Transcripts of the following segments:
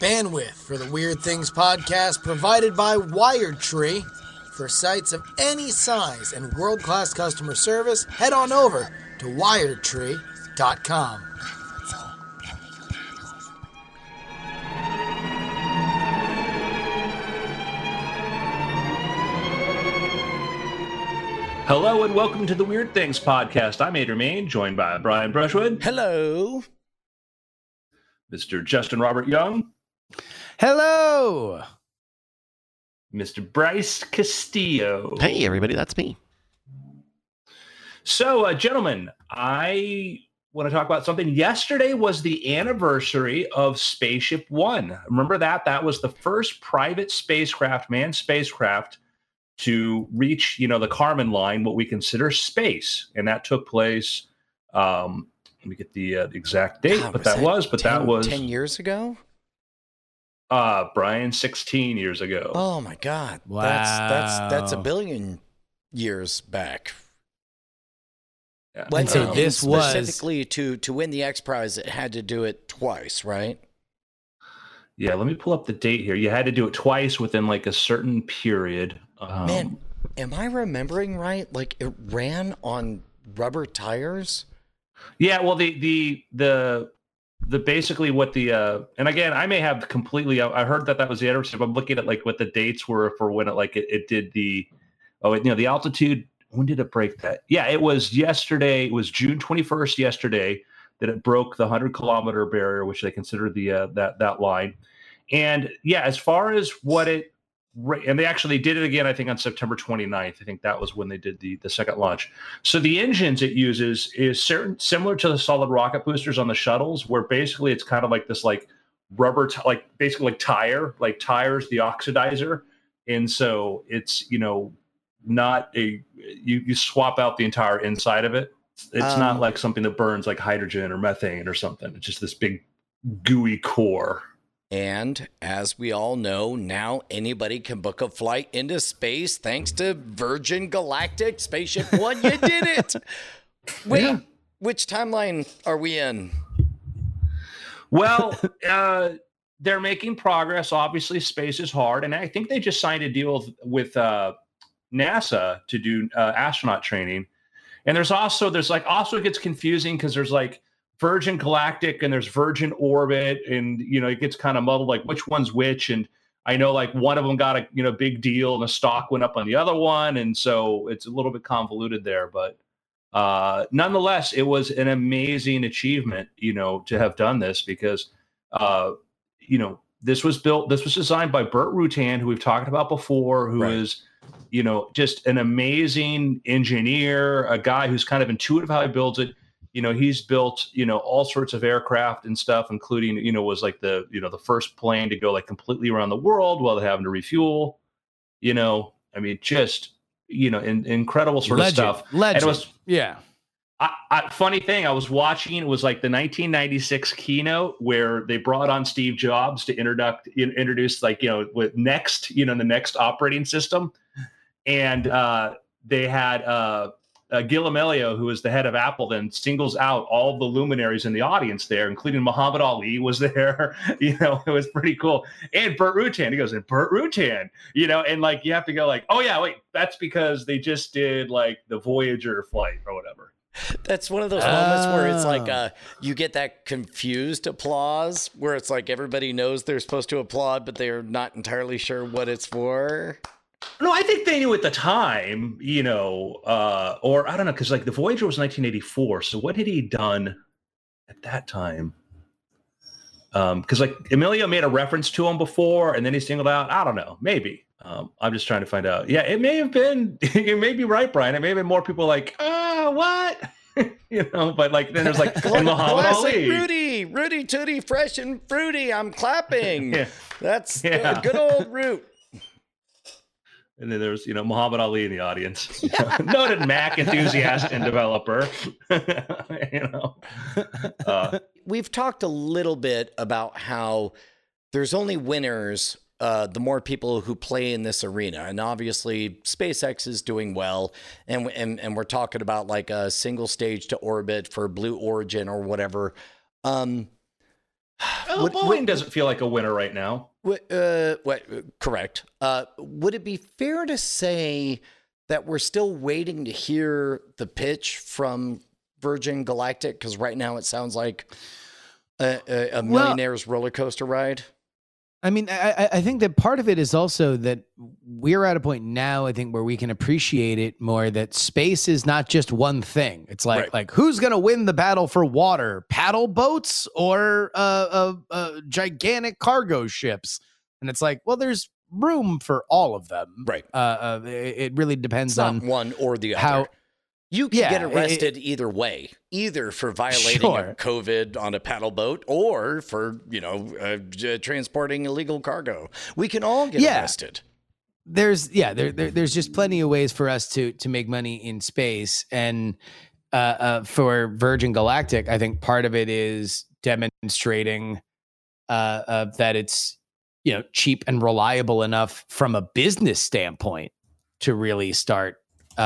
Bandwidth for the Weird Things podcast provided by WiredTree. For sites of any size and world-class customer service, head on over to wiredtree.com. Hello and welcome to the Weird Things podcast. I'm Adrian Main, joined by Brian Brushwood. Hello. Mr. Justin Robert Young. Hello. Mr. Bryce Castillo. Hey, everybody, that's me. So, gentlemen, I want to talk about something. Yesterday was the anniversary of Spaceship One. Remember that? That was the first private spacecraft, manned spacecraft, to reach, the Kármán line, what we consider space. And that took place, let me get the exact date, that was 10 years ago? Brian, 16 years ago. Oh my God. Wow. That's a billion years back. Yeah. And so this was specifically to win the X Prize, it had to do it twice, right? Yeah, let me pull up the date here. You had to do it twice within like a certain period. Man, am I remembering right? Like it ran on rubber tires? Yeah, well, the basically what the and again, I may have completely. I heard that was the anniversary. I'm looking at like what the dates were for when it did the the altitude. When did it break that? Yeah, it was yesterday. It was June 21st yesterday that it broke the 100-kilometer barrier, which they consider the that line. And yeah, as far as what it. And they actually did it again, I think, on September 29th. I think that was when they did the second launch. So the engines it uses is similar to the solid rocket boosters on the shuttles, where basically it's kind of like this like rubber, basically like tires, the oxidizer. And so it's, not you swap out the entire inside of it. It's not like something that burns like hydrogen or methane or something. It's just this big gooey core. And as we all know, now anybody can book a flight into space thanks to Virgin Galactic Spaceship One. You did it. Wait, yeah. Which timeline are we in? Well, they're making progress. Obviously, space is hard. And I think they just signed a deal with NASA to do astronaut training. And there's also it gets confusing because there's like Virgin Galactic and there's Virgin Orbit, and it gets kind of muddled, like which one's which. And I know like one of them got a big deal and the stock went up on the other one, and so it's a little bit convoluted there. But nonetheless, it was an amazing achievement, to have done this because this was designed by Burt Rutan, who we've talked about before, who is just an amazing engineer, a guy who's kind of intuitive how he builds it. He's built, all sorts of aircraft and stuff, including, was like the first plane to go like completely around the world while they're having to refuel, just, incredible sort of stuff. Legend. And it was, yeah. Funny thing, I was watching, it was like the 1996 keynote where they brought on Steve Jobs to introduce like, with Next, the Next operating system. And they had, Gil Amelio, who was the head of Apple, then singles out all the luminaries in the audience there, including Muhammad Ali was there. It was pretty cool. And Burt Rutan, he goes, and Burt Rutan, and like you have to go like, oh yeah, wait, that's because they just did like the Voyager flight or whatever. That's one of those moments where it's like you get that confused applause where it's like everybody knows they're supposed to applaud, but they're not entirely sure what it's for. No, I think they knew at the time, or I don't know, because like the Voyager was 1984. So what had he done at that time? Because like Emilio made a reference to him before, and then he singled out. I don't know, maybe. I'm just trying to find out. Yeah, it may have been. You may be right, Brian. It may have been more people like, what? But like then there's like Muhammad Ali, Rudy Tooty, fresh and fruity. I'm clapping. Yeah. That's good old Root. And then there's, Muhammad Ali in the audience, noted Mac enthusiast and developer. We've talked a little bit about how there's only winners the more people who play in this arena. And obviously SpaceX is doing well. And we're talking about like a single stage to orbit for Blue Origin or whatever. Well, Boeing doesn't feel like a winner right now. Correct. Would it be fair to say that we're still waiting to hear the pitch from Virgin Galactic? Because right now it sounds like a millionaire's roller coaster ride. I mean, I think that part of it is also that we're at a point now, I think, where we can appreciate it more, that space is not just one thing. It's like who's going to win the battle for water, paddle boats or gigantic cargo ships? And it's like, well, there's room for all of them. Right. It really depends on one or the other. You can get arrested either way, either for violating a COVID on a paddle boat or for, transporting illegal cargo. We can all get arrested. There's just plenty of ways for us to make money in space. And for Virgin Galactic, I think part of it is demonstrating that it's, cheap and reliable enough from a business standpoint to really start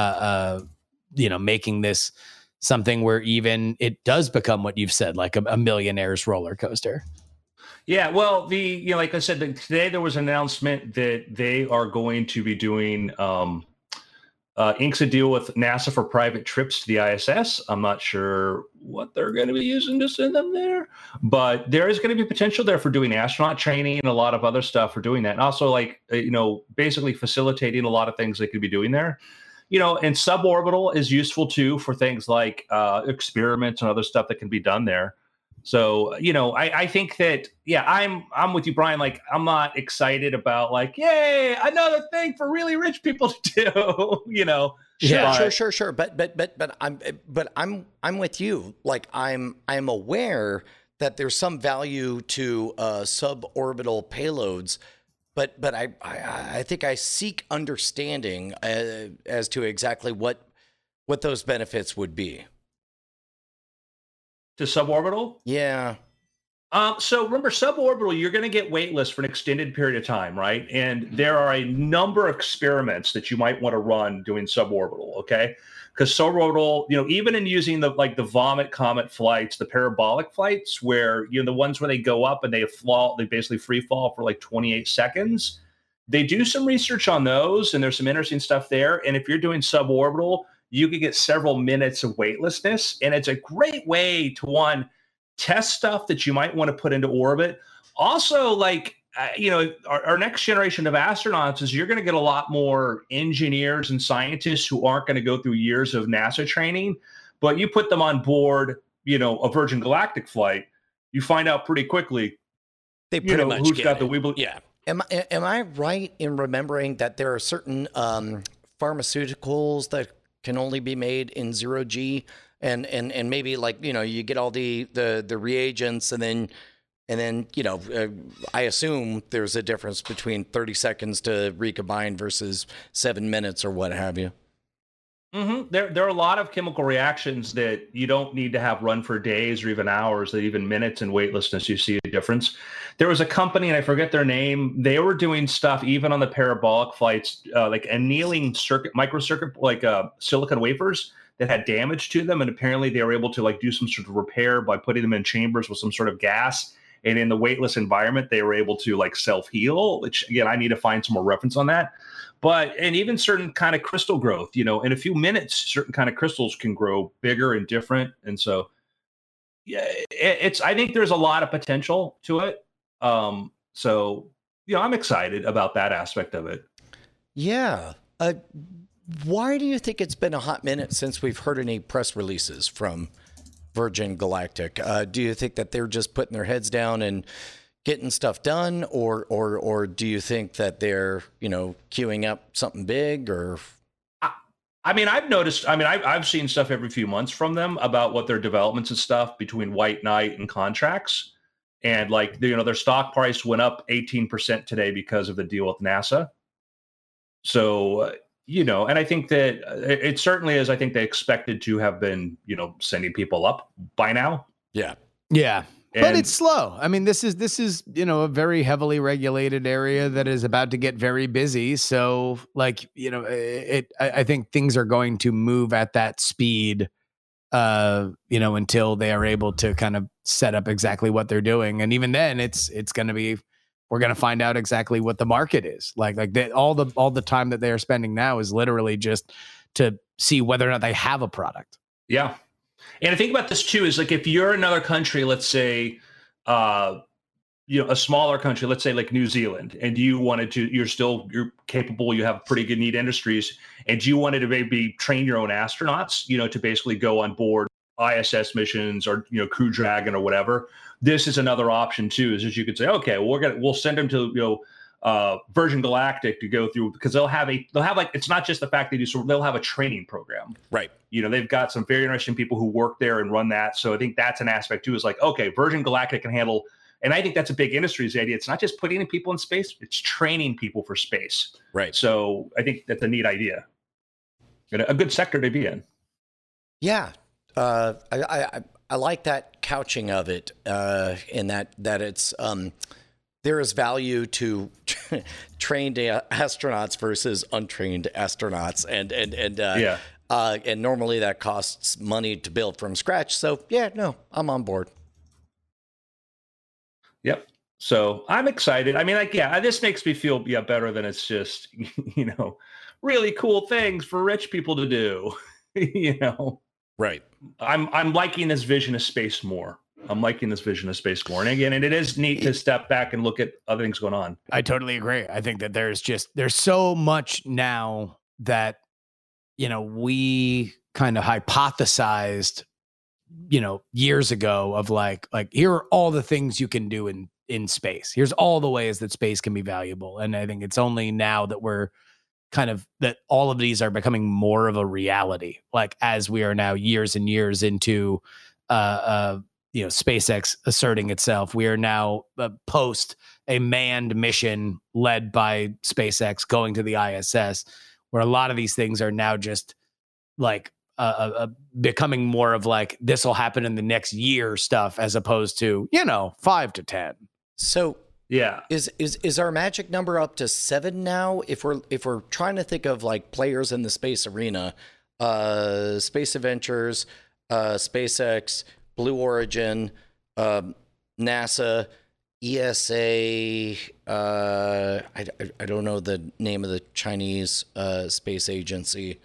making this something where even it does become what you've said, like a millionaire's roller coaster. Yeah, well, like I said, today there was an announcement that they are going to be doing inks a deal with NASA for private trips to the ISS. I'm not sure what they're going to be using to send them there, but there is going to be potential there for doing astronaut training and a lot of other stuff for doing that. And also, basically facilitating a lot of things they could be doing there. And suborbital is useful too for things like experiments and other stuff that can be done there. So, I think that, I'm with you, Brian. Like, I'm not excited about yay, another thing for really rich people to do, Sure. But I'm with you. Like, I'm aware that there's some value to suborbital payloads. But I think I seek understanding as to exactly what those benefits would be. To suborbital? Yeah. So remember, suborbital, you're going to get waitlist for an extended period of time, right? And there are a number of experiments that you might want to run doing suborbital, okay? Because suborbital, even in using the Vomit Comet flights, the parabolic flights, where the ones where they go up and they basically free fall for 28 seconds. They do some research on those, and there's some interesting stuff there. And if you're doing suborbital, you can get several minutes of weightlessness, and it's a great way to test stuff that you might want to put into orbit. Also, our next generation of astronauts is you're going to get a lot more engineers and scientists who aren't going to go through years of NASA training, but you put them on board, a Virgin Galactic flight, you find out pretty quickly, they pretty much who's got the weeble. Yeah. Am I right in remembering that there are certain pharmaceuticals that can only be made in 0G and maybe you get all the reagents and then I assume there's a difference between 30 seconds to recombine versus 7 minutes or what have you. Mm-hmm. There are a lot of chemical reactions that you don't need to have run for days or even hours, that even minutes in weightlessness, you see a difference. There was a company, and I forget their name, they were doing stuff even on the parabolic flights, like annealing microcircuit, silicon wafers that had damage to them. And apparently they were able to do some sort of repair by putting them in chambers with some sort of gas. And in the weightless environment, they were able to self-heal, which again, I need to find some more reference on that. And even certain kind of crystal growth, in a few minutes, certain kind of crystals can grow bigger and different. And so, I think there's a lot of potential to it. So, I'm excited about that aspect of it. Yeah. Why do you think it's been a hot minute since we've heard any press releases from Virgin Galactic? Do you think that they're just putting their heads down and getting stuff done, or do you think that they're, queuing up something big? Or I've noticed, I've seen stuff every few months from them about what their developments and stuff between White Knight and contracts. And their stock price went up 18% today because of the deal with NASA. So, and I think that it certainly is. I think they expected to have been, sending people up by now. Yeah. Yeah. But it's slow. I mean, this is, a very heavily regulated area that is about to get very busy. So I think things are going to move at that speed until they are able to kind of set up exactly what they're doing. And even then it's going to be, we're going to find out exactly what the market is like all the time that they are spending now is literally just to see whether or not they have a product. Yeah. And I think about this too, is like, if you're another country, let's say, a smaller country, let's say like New Zealand, and you wanted to, you're capable, you have pretty good neat industries, and you wanted to maybe train your own astronauts, to basically go on board ISS missions or, Crew Dragon or whatever. This is another option too, is you could say, okay, we'll send them to, Virgin Galactic to go through, because they'll have like, it's not just the fact they do, so they'll have a training program. Right. They've got some very interesting people who work there and run that. So I think that's an aspect too, is like, okay, Virgin Galactic can handle. And I think that's a big industry's idea. It's not just putting people in space; it's training people for space. Right. So I think that's a neat idea, and a good sector to be in. Yeah, I like that couching of it, in that it's there is value to trained astronauts versus untrained astronauts, and normally that costs money to build from scratch. So yeah, no, I'm on board. Yep. So I'm excited. I mean, this makes me feel better than it's just, really cool things for rich people to do, Right. I'm liking this vision of space more. And again, and it is neat to step back and look at other things going on. I totally agree. I think that there's so much now that, we kind of hypothesized, years ago of like here are all the things you can do in space. Here's all the ways that space can be valuable. And I think it's only now that we're kind of, that all of these are becoming more of a reality. Like as we are now years and years into, SpaceX asserting itself, we are now post a manned mission led by SpaceX going to the ISS, where a lot of these things are now just like, becoming more of like, this will happen in the next year stuff, as opposed to 5 to 10. So yeah, is our magic number up to 7 now? If we're trying to think of like players in the space arena, Space Adventures, SpaceX, Blue Origin, NASA, ESA. I don't know the name of the Chinese space agency.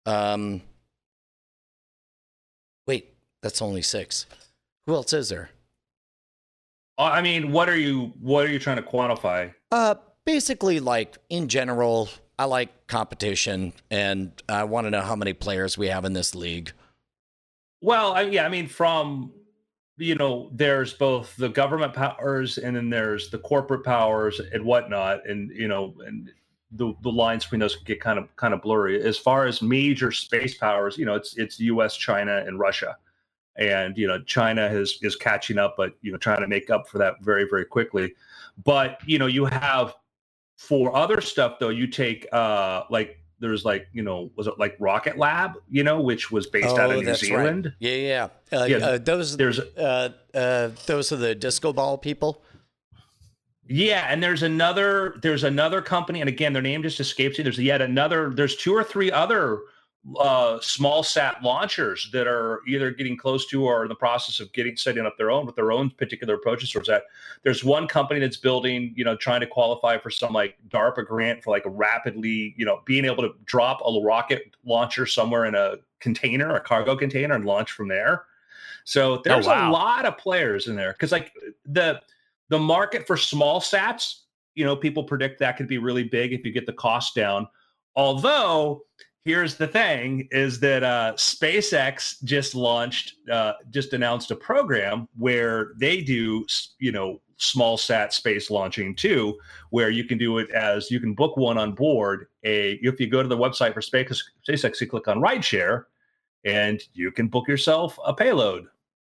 Wait, that's only 6. Who else is there? I mean, what are you trying to quantify? Basically, like in general, I like competition, and I want to know how many players we have in this league. Well, from, there's both the government powers and then there's the corporate powers and whatnot, and and the lines between those get kind of blurry. As far as major space powers, it's U.S., China, and Russia. And China is catching up, but trying to make up for that very, very quickly. But you have, for other stuff though, you take there's was it like Rocket Lab, which was based out of New Zealand. Right. Yeah. Those are the disco ball people. Yeah, and there's another company, and again, their name just escapes me. There's 2 or 3 other small sat launchers that are either getting close to or in the process of setting up their own particular approaches towards that. There's one company that's building, trying to qualify for some like DARPA grant for like a rapidly, being able to drop a rocket launcher somewhere in a cargo container, and launch from there. So there's a lot of players in there, because like the market for small sats, people predict that could be really big if you get the cost down. Although, here's the thing, is that SpaceX just announced a program where they do, small sat space launching too, where you can do it as, you can book one on board. If you go to the website for SpaceX, you click on rideshare, and you can book yourself a payload.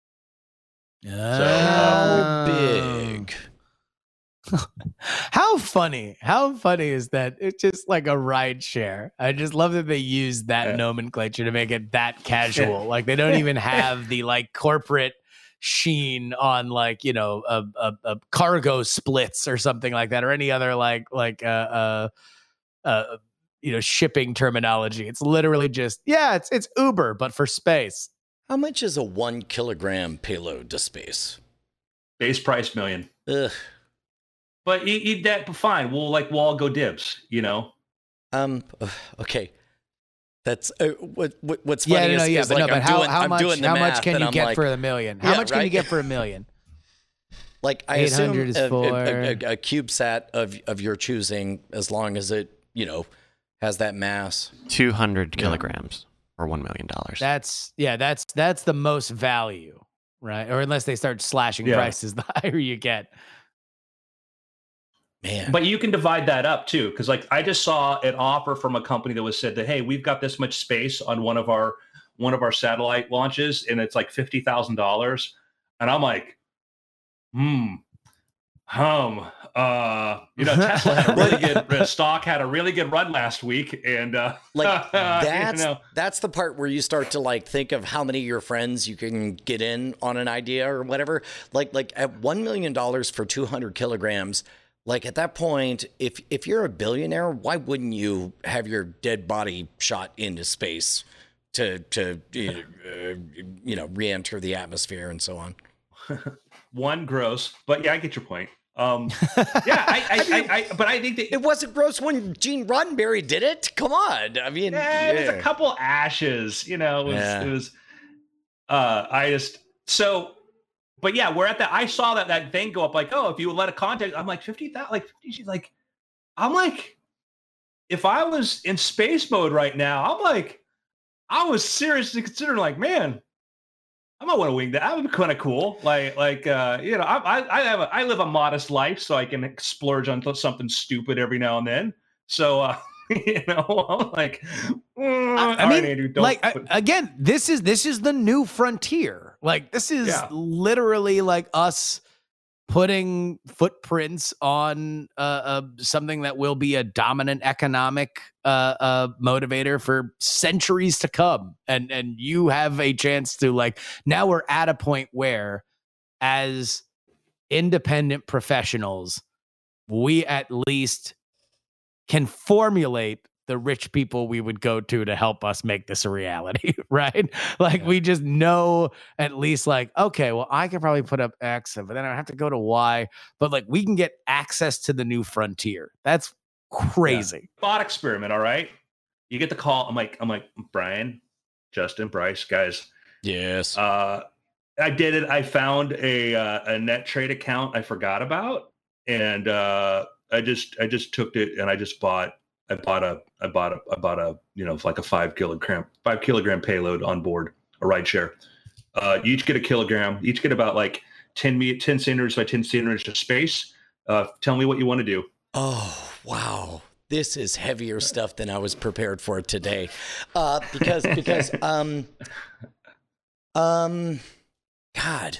So big. How funny is that? It's just like a ride share. I just love that they use that nomenclature to make it that casual. Like they don't even have the like corporate sheen on like, a cargo splits or something like that, or any other shipping terminology. It's literally just, it's Uber, but for space. How much is a 1 kilogram payload to space? Base price million. Ugh. But that fine. We'll all go dibs. Okay. That's what's funny is but how much can you get like, for $1 million? How much can you get for $1 million? Like I 800 assume is for a CubeSat of your choosing, as long as it has that mass. 200 kilograms or $1 million. That's the most value, right? Or unless they start slashing prices, the higher you get. Man. But you can divide that up too, because I just saw an offer from a company that was said that, hey, we've got this much space on one of our satellite launches, and it's like $50,000, and I'm like, Tesla had a really good stock, had a really good run last week, and that's the part where you start to think of how many of your friends you can get in on an idea or whatever. Like at $1 million for 200 kilograms. Like at that point, if you're a billionaire, why wouldn't you have your dead body shot into space to re-enter the atmosphere and so on? One, gross, but yeah, I get your point. But I think that it wasn't gross when Gene Roddenberry did it. Come on, I mean, there's a couple ashes, it was. But yeah, we're at that. I saw that thing go up, if you would let a contact, I'm like 50,000, she's like, I'm like, if I was in space mode right now, I was seriously considering man, I might want to wing that. That would be kind of cool. I live a modest life, so I can splurge on something stupid every now and then. So, I'm like, Andrew, again, this is the new frontier. This is literally us putting footprints on something that will be a dominant economic motivator for centuries to come. And you have a chance to now we're at a point where, as independent professionals, we at least can formulate the rich people we would go to help us make this a reality, right? We just know at least okay, well, I could probably put up X, but then I have to go to Y, but we can get access to the new frontier. That's crazy. Thought experiment. All right. You get the call. I'm like, Brian, Justin, Bryce, guys. Yes. I did it. I found a net trade account I forgot about. And I just took it and I bought a like a 5 kilogram payload on board, a ride share. You each get a kilogram. You each get about 10 centimeters by 10 centimeters of space. Tell me what you want to do. Oh, wow. This is heavier stuff than I was prepared for today. Because God,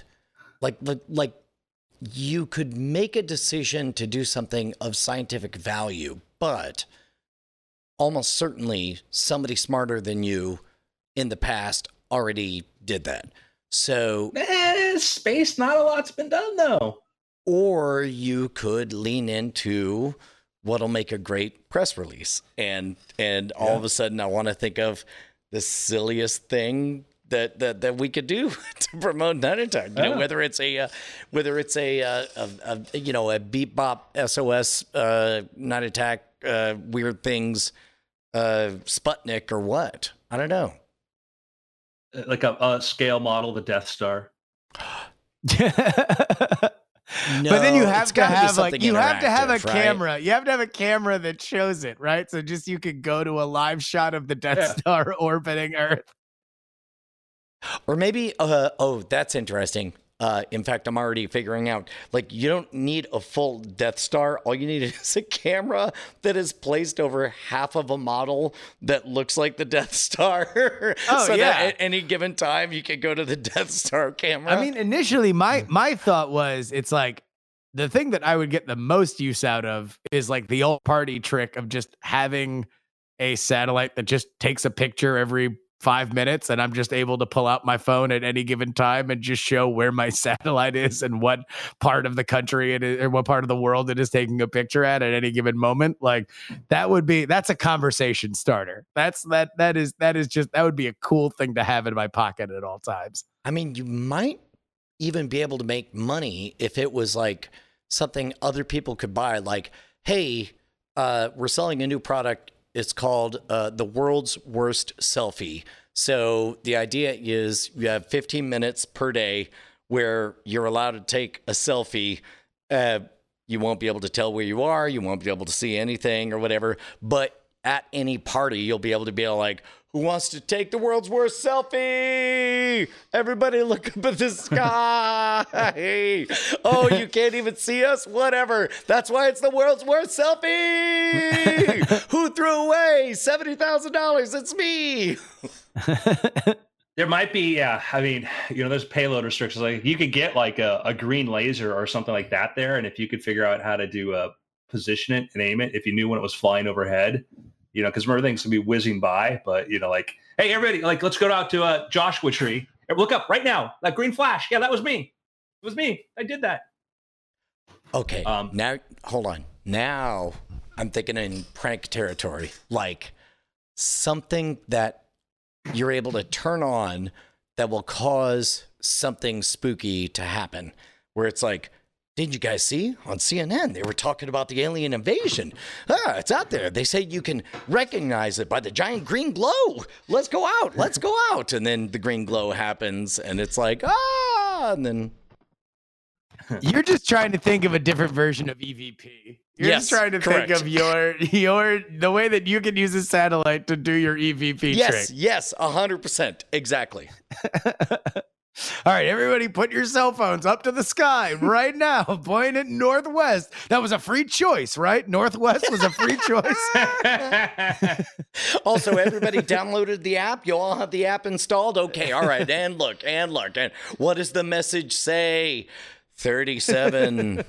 you could make a decision to do something of scientific value, but almost certainly somebody smarter than you in the past already did that. So space, not a lot's been done though. Or you could lean into what'll make a great press release. And all of a sudden I want to think of the silliest thing that we could do to promote Night Attack. Whether it's a beep bop SOS Night Attack weird things Sputnik or what? I don't know. Like a scale model, the Death Star. No, but then you have to have a camera. Right? You have to have a camera that shows it, right? So just you could go to a live shot of the Death Star orbiting Earth. Or maybe, that's interesting. In fact, I'm already figuring out, you don't need a full Death Star. All you need is a camera that is placed over half of a model that looks like the Death Star. That at any given time, you can go to the Death Star camera. I mean, initially, my thought was, it's the thing that I would get the most use out of is the old party trick of just having a satellite that just takes a picture every 5 minutes, and I'm just able to pull out my phone at any given time and just show where my satellite is and what part of the country it is, or what part of the world it is taking a picture at any given moment. Like that's a conversation starter. That would be a cool thing to have in my pocket at all times. I mean, you might even be able to make money if it was like something other people could buy. Like, hey, we're selling a new product. It's called the world's worst selfie. So the idea is you have 15 minutes per day where you're allowed to take a selfie. You won't be able to tell where you are. You won't be able to see anything or whatever. But at any party, you'll be able like, who wants to take the world's worst selfie? Everybody look up at the sky. Oh, you can't even see us? Whatever. That's why it's the world's worst selfie. Who threw away $70,000? It's me. There might be, yeah. I mean, there's payload restrictions. Like you could get like a green laser or something like that there. And if you could figure out how to do position it and aim it, if you knew when it was flying overhead, because remember things can be whizzing by, but like, hey, everybody, like, let's go out to Joshua Tree. Look up right now. That green flash. Yeah, that was me. It was me. I did that. Okay. Now, hold on. Now I'm thinking in prank territory, like something that you're able to turn on that will cause something spooky to happen, where it's like, did you guys see on CNN? They were talking about the alien invasion. It's out there. They say you can recognize it by the giant green glow. Let's go out. Let's go out. And then the green glow happens, and it's like, and then. You're just trying to think of a different version of EVP. You're just trying to think of the way that you can use a satellite to do your EVP trick. Yes, 100%. Exactly. All right, everybody put your cell phones up to the sky right now. Point it northwest. That was a free choice, right? Northwest was a free choice. Also, everybody downloaded the app. You all have the app installed? Okay, all right. And look. And what does the message say? 37.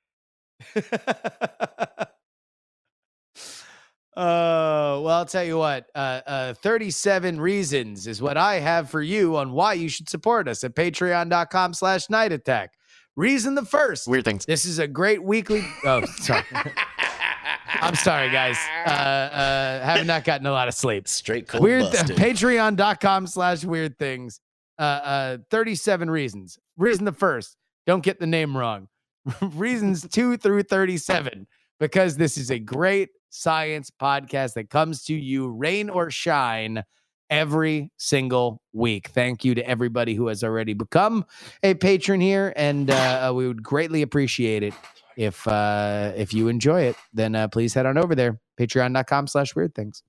Well, I'll tell you what, 37 reasons is what I have for you on why you should support us at patreon.com/Night Attack. Reason the first. Weird things. This is a great weekly. Oh, sorry. I'm sorry, guys. Have not gotten a lot of sleep. Straight cold busted. Patreon.com/weird things. 37 reasons. Reason the first. Don't get the name wrong. Reasons 2 through 37. Because this is a great science podcast that comes to you, rain or shine, every single week. Thank you to everybody who has already become a patron here, and we would greatly appreciate it if you enjoy it. Then please head on over there, patreon.com/weird things.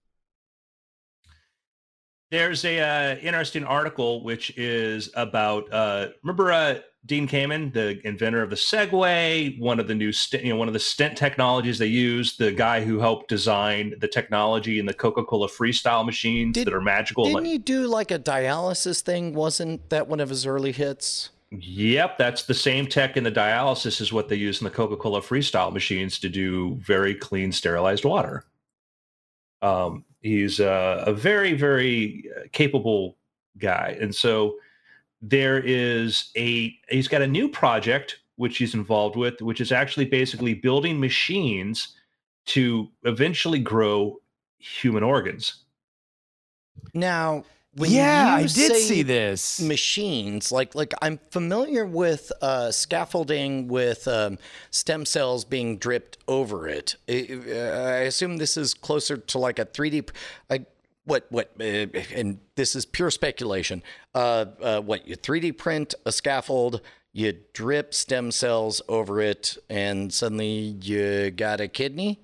There's a interesting article which is about remember Dean Kamen, the inventor of the Segway, one of the new one of the stent technologies they use, the guy who helped design the technology in the Coca-Cola Freestyle machines that are magical. Didn't he do like a dialysis thing? Wasn't that one of his early hits? Yep, that's the same tech in the dialysis is what they use in the Coca-Cola Freestyle machines to do very clean, sterilized water. He's a very, very capable guy. And so he's got a new project, which he's involved with, which is actually basically building machines to eventually grow human organs. Now, I did see this. Machines, like I'm familiar with scaffolding with stem cells being dripped over it. I assume this is closer to like a 3D. And this is pure speculation. You 3D print a scaffold, you drip stem cells over it, and suddenly you got a kidney?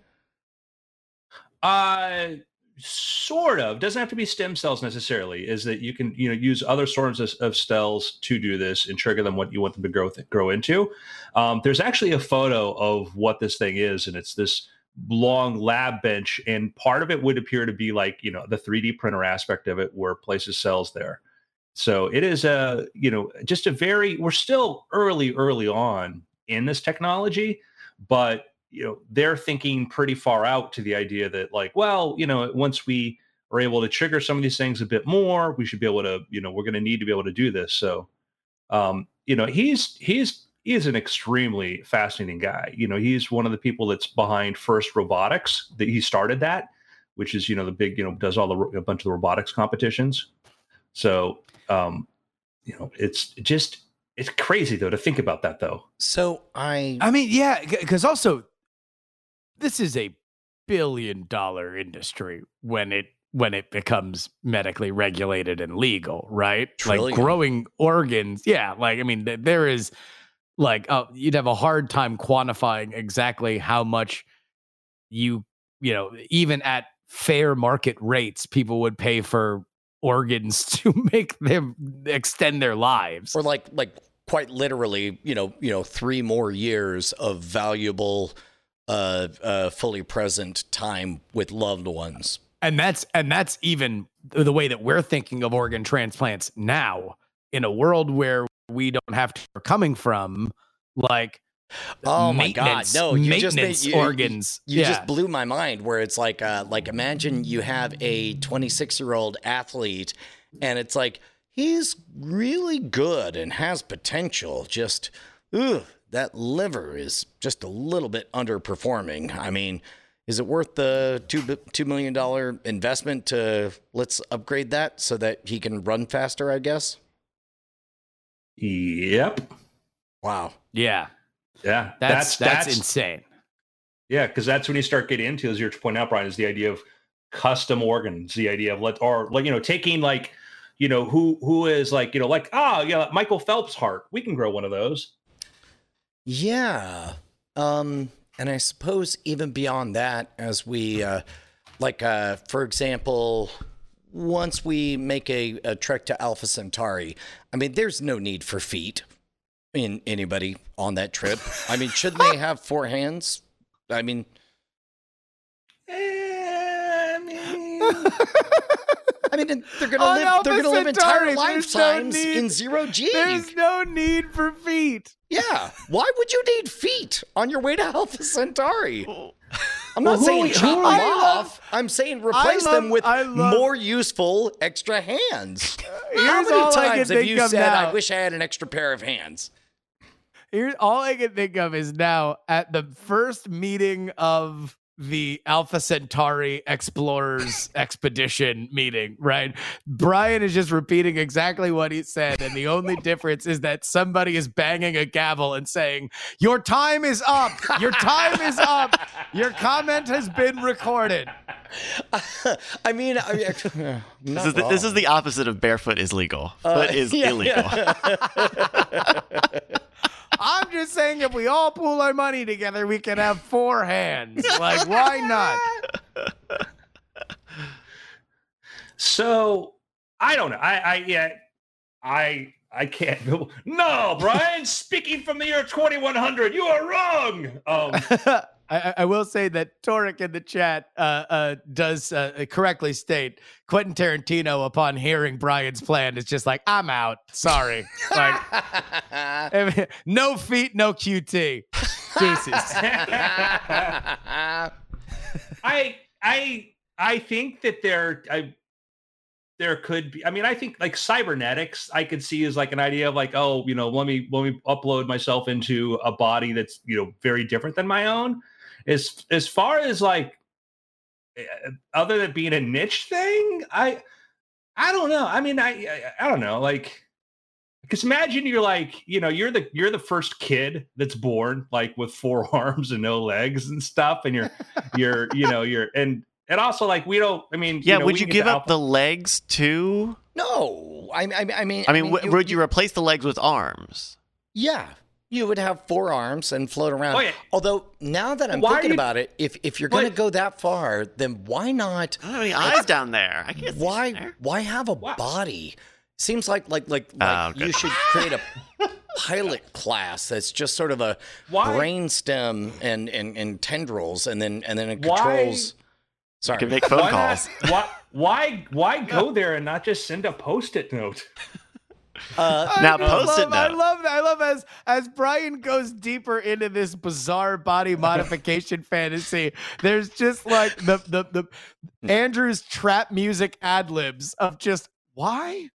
Sort of. Doesn't have to be stem cells necessarily. Is that you can use other sorts of cells to do this and trigger them what you want them to grow into. There's actually a photo of what this thing is, and it's this long lab bench, and part of it would appear to be like the 3D printer aspect of it, where it places cells there. So it is just a very, we're still early on in this technology, but they're thinking pretty far out to the idea that once we are able to trigger some of these things a bit more, we should be able to, we're going to need to be able to do this. So, he is an extremely fascinating guy. He's one of the people that's behind First Robotics. That he started that, which is, the big, does all a bunch of the robotics competitions. So, it's crazy though to think about that though. So I mean, yeah, because also this is a $1 billion industry when it becomes medically regulated and legal, right? Trillion. Like growing organs. Yeah. Like, I mean, there is like, you'd have a hard time quantifying exactly how much even at fair market rates, people would pay for organs to make them extend their lives. Or like quite literally, 3 more years of valuable, fully present time with loved ones. And that's even the way that we're thinking of organ transplants now, in a world where we don't have to coming from, like, oh my God, no, you just made organs. You just blew my mind, where it's like imagine you have a 26-year-old athlete and it's like, he's really good and has potential. Just, that liver is just a little bit underperforming. I mean, is it worth the $2 million investment to let's upgrade that so that he can run faster, I guess? Yep. Wow. Yeah. Yeah. That's insane. Yeah. Because that's when you start getting into, as you're pointing out, Brian, is the idea of custom organs, the idea of taking like, who is like, Michael Phelps' heart. We can grow one of those. Yeah. And I suppose even beyond that, as we, for example, once we make a trek to Alpha Centauri, I mean, there's no need for feet in anybody on that trip. I mean, shouldn't they have 4 hands? I mean... I mean, they're gonna live entire lifetimes in 0 G. There's no need for feet. Yeah. Why would you need feet on your way to Alpha Centauri? I'm not saying chop them off. I'm saying replace them with more useful extra hands. How many times have you said, I wish I had an extra pair of hands? Here's all I can think of is now at the first meeting of the Alpha Centauri Explorers Expedition meeting, right? Brian is just repeating exactly what he said, and the only difference is that somebody is banging a gavel and saying, "Your time is up. Your time is up. Your comment has been recorded." I mean, this is the opposite of barefoot is legal. Foot is illegal. I'm just saying, if we all pool our money together, we can have 4 hands. Like, why not? So, I don't know. I can't. No, Brian, speaking from the year 2100, you are wrong. I will say that Torek in the chat does correctly state Quentin Tarantino, upon hearing Brian's plan, is just like, I'm out. Sorry. Like, no feet, no QT. Deuces. I think that there could be. I mean, I think like cybernetics, I could see as like an idea of like, let me upload myself into a body that's very different than my own. As far as like, other than being a niche thing, I don't know. I mean, I don't know. Like, because imagine you're like, you're the first kid that's born like with 4 arms and no legs and stuff, and you're and also like we don't. I mean, would you give up the legs too? No, I mean, would you replace the legs with arms? Yeah. You would have 4 arms and float around. Oh, yeah. Although, now that I'm thinking about it, if you're going to go that far, then why not? I don't have any eyes down there. I can't see there. Why have a body? Seems like you should create a pilot class that's just sort of a brainstem and tendrils, and then it controls. Sorry, you can make phone calls. Why go there and not just send a Post-it note? Now, post-it note. I love as Brian goes deeper into this bizarre body modification fantasy. There's just like the Andrew's trap music ad libs of just why.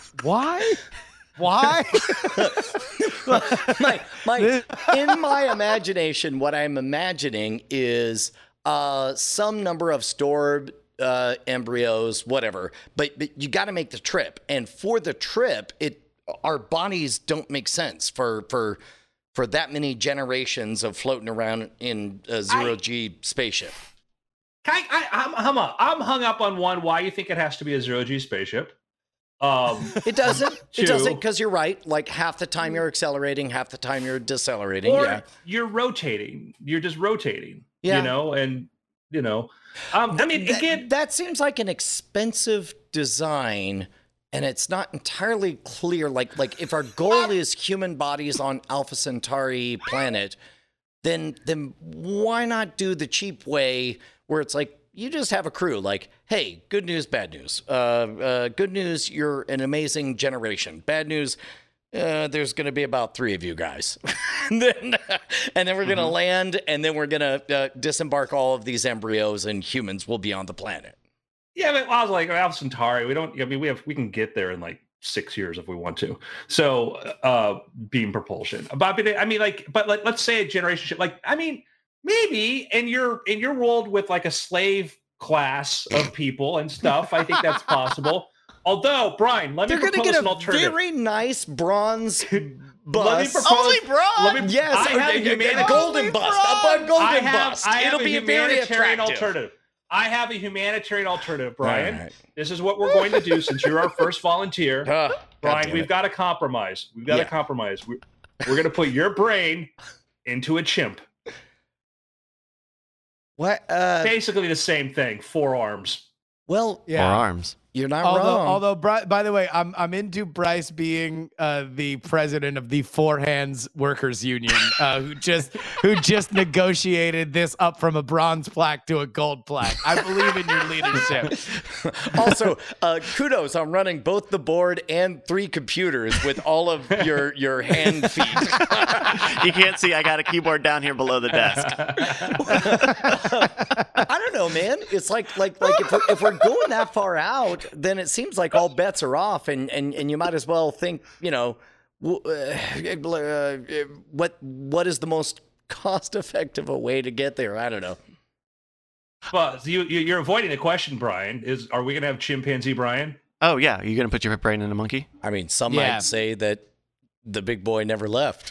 In my imagination, what I'm imagining is some number of stored embryos, whatever. But you got to make the trip, and for the trip, our bodies don't make sense for that many generations of floating around in a zero-G spaceship. I'm hung up on one. Why you think it has to be a zero-G spaceship? It doesn't. It doesn't, because you're right. Like half the time you're accelerating, half the time you're decelerating. Or yeah, you're rotating. You're just rotating. Yeah. I mean, again, that seems like an expensive design, and it's not entirely clear. Like if our goal is human bodies on Alpha Centauri planet, then why not do the cheap way where it's like, you just have a crew, like, hey, good news, bad news. Good news, you're an amazing generation. Bad news, there's going to be about 3 of you guys. and then we're going to land, and then we're going to disembark all of these embryos, and humans will be on the planet. Yeah, but I was like, Alpha Centauri, we can get there in like 6 years if we want to. So beam propulsion. But let's say a generation ship. Like, I mean, maybe in your world with like a slave class of people and stuff, I think that's possible. Although, Brian, let me propose an alternative. They're going to get a very nice bronze bust. Let me propose, bronze? Yes, I have a golden bust. A golden bust. It'll be very attractive. I have a humanitarian alternative, Brian. Right. This is what we're going to do since you're our first volunteer. Brian, we've got to compromise. We're going to put your brain into a chimp. What? Basically the same thing. 4 arms. Well, yeah. 4 arms. You're not wrong. Although, by the way, I'm into Bryce being the president of the Four Hands Workers Union, who just negotiated this up from a bronze plaque to a gold plaque. I believe in your leadership. Also, kudos on running both the board and 3 computers with all of your hand feet. You can't see. I got a keyboard down here below the desk. I don't know, man. It's like if we're going that far out, then it seems like all bets are off, and you might as well think, what is the most cost-effective way to get there? I don't know. Well, you're avoiding the question, Brian. Are we going to have chimpanzee Brian? Oh, yeah. Are you going to put your brain in a monkey? I mean, some might say that the big boy never left.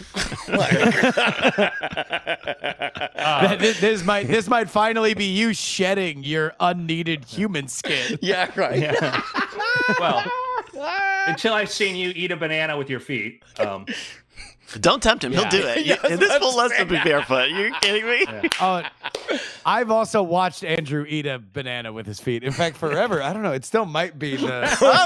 This might finally be you shedding your unneeded human skin. Yeah, right. Yeah. Well, until I've seen you eat a banana with your feet. Don't tempt him. He'll do it. This will let him be barefoot. You're kidding me? Yeah. I've also watched Andrew eat a banana with his feet. In fact, forever. I don't know. It still might be the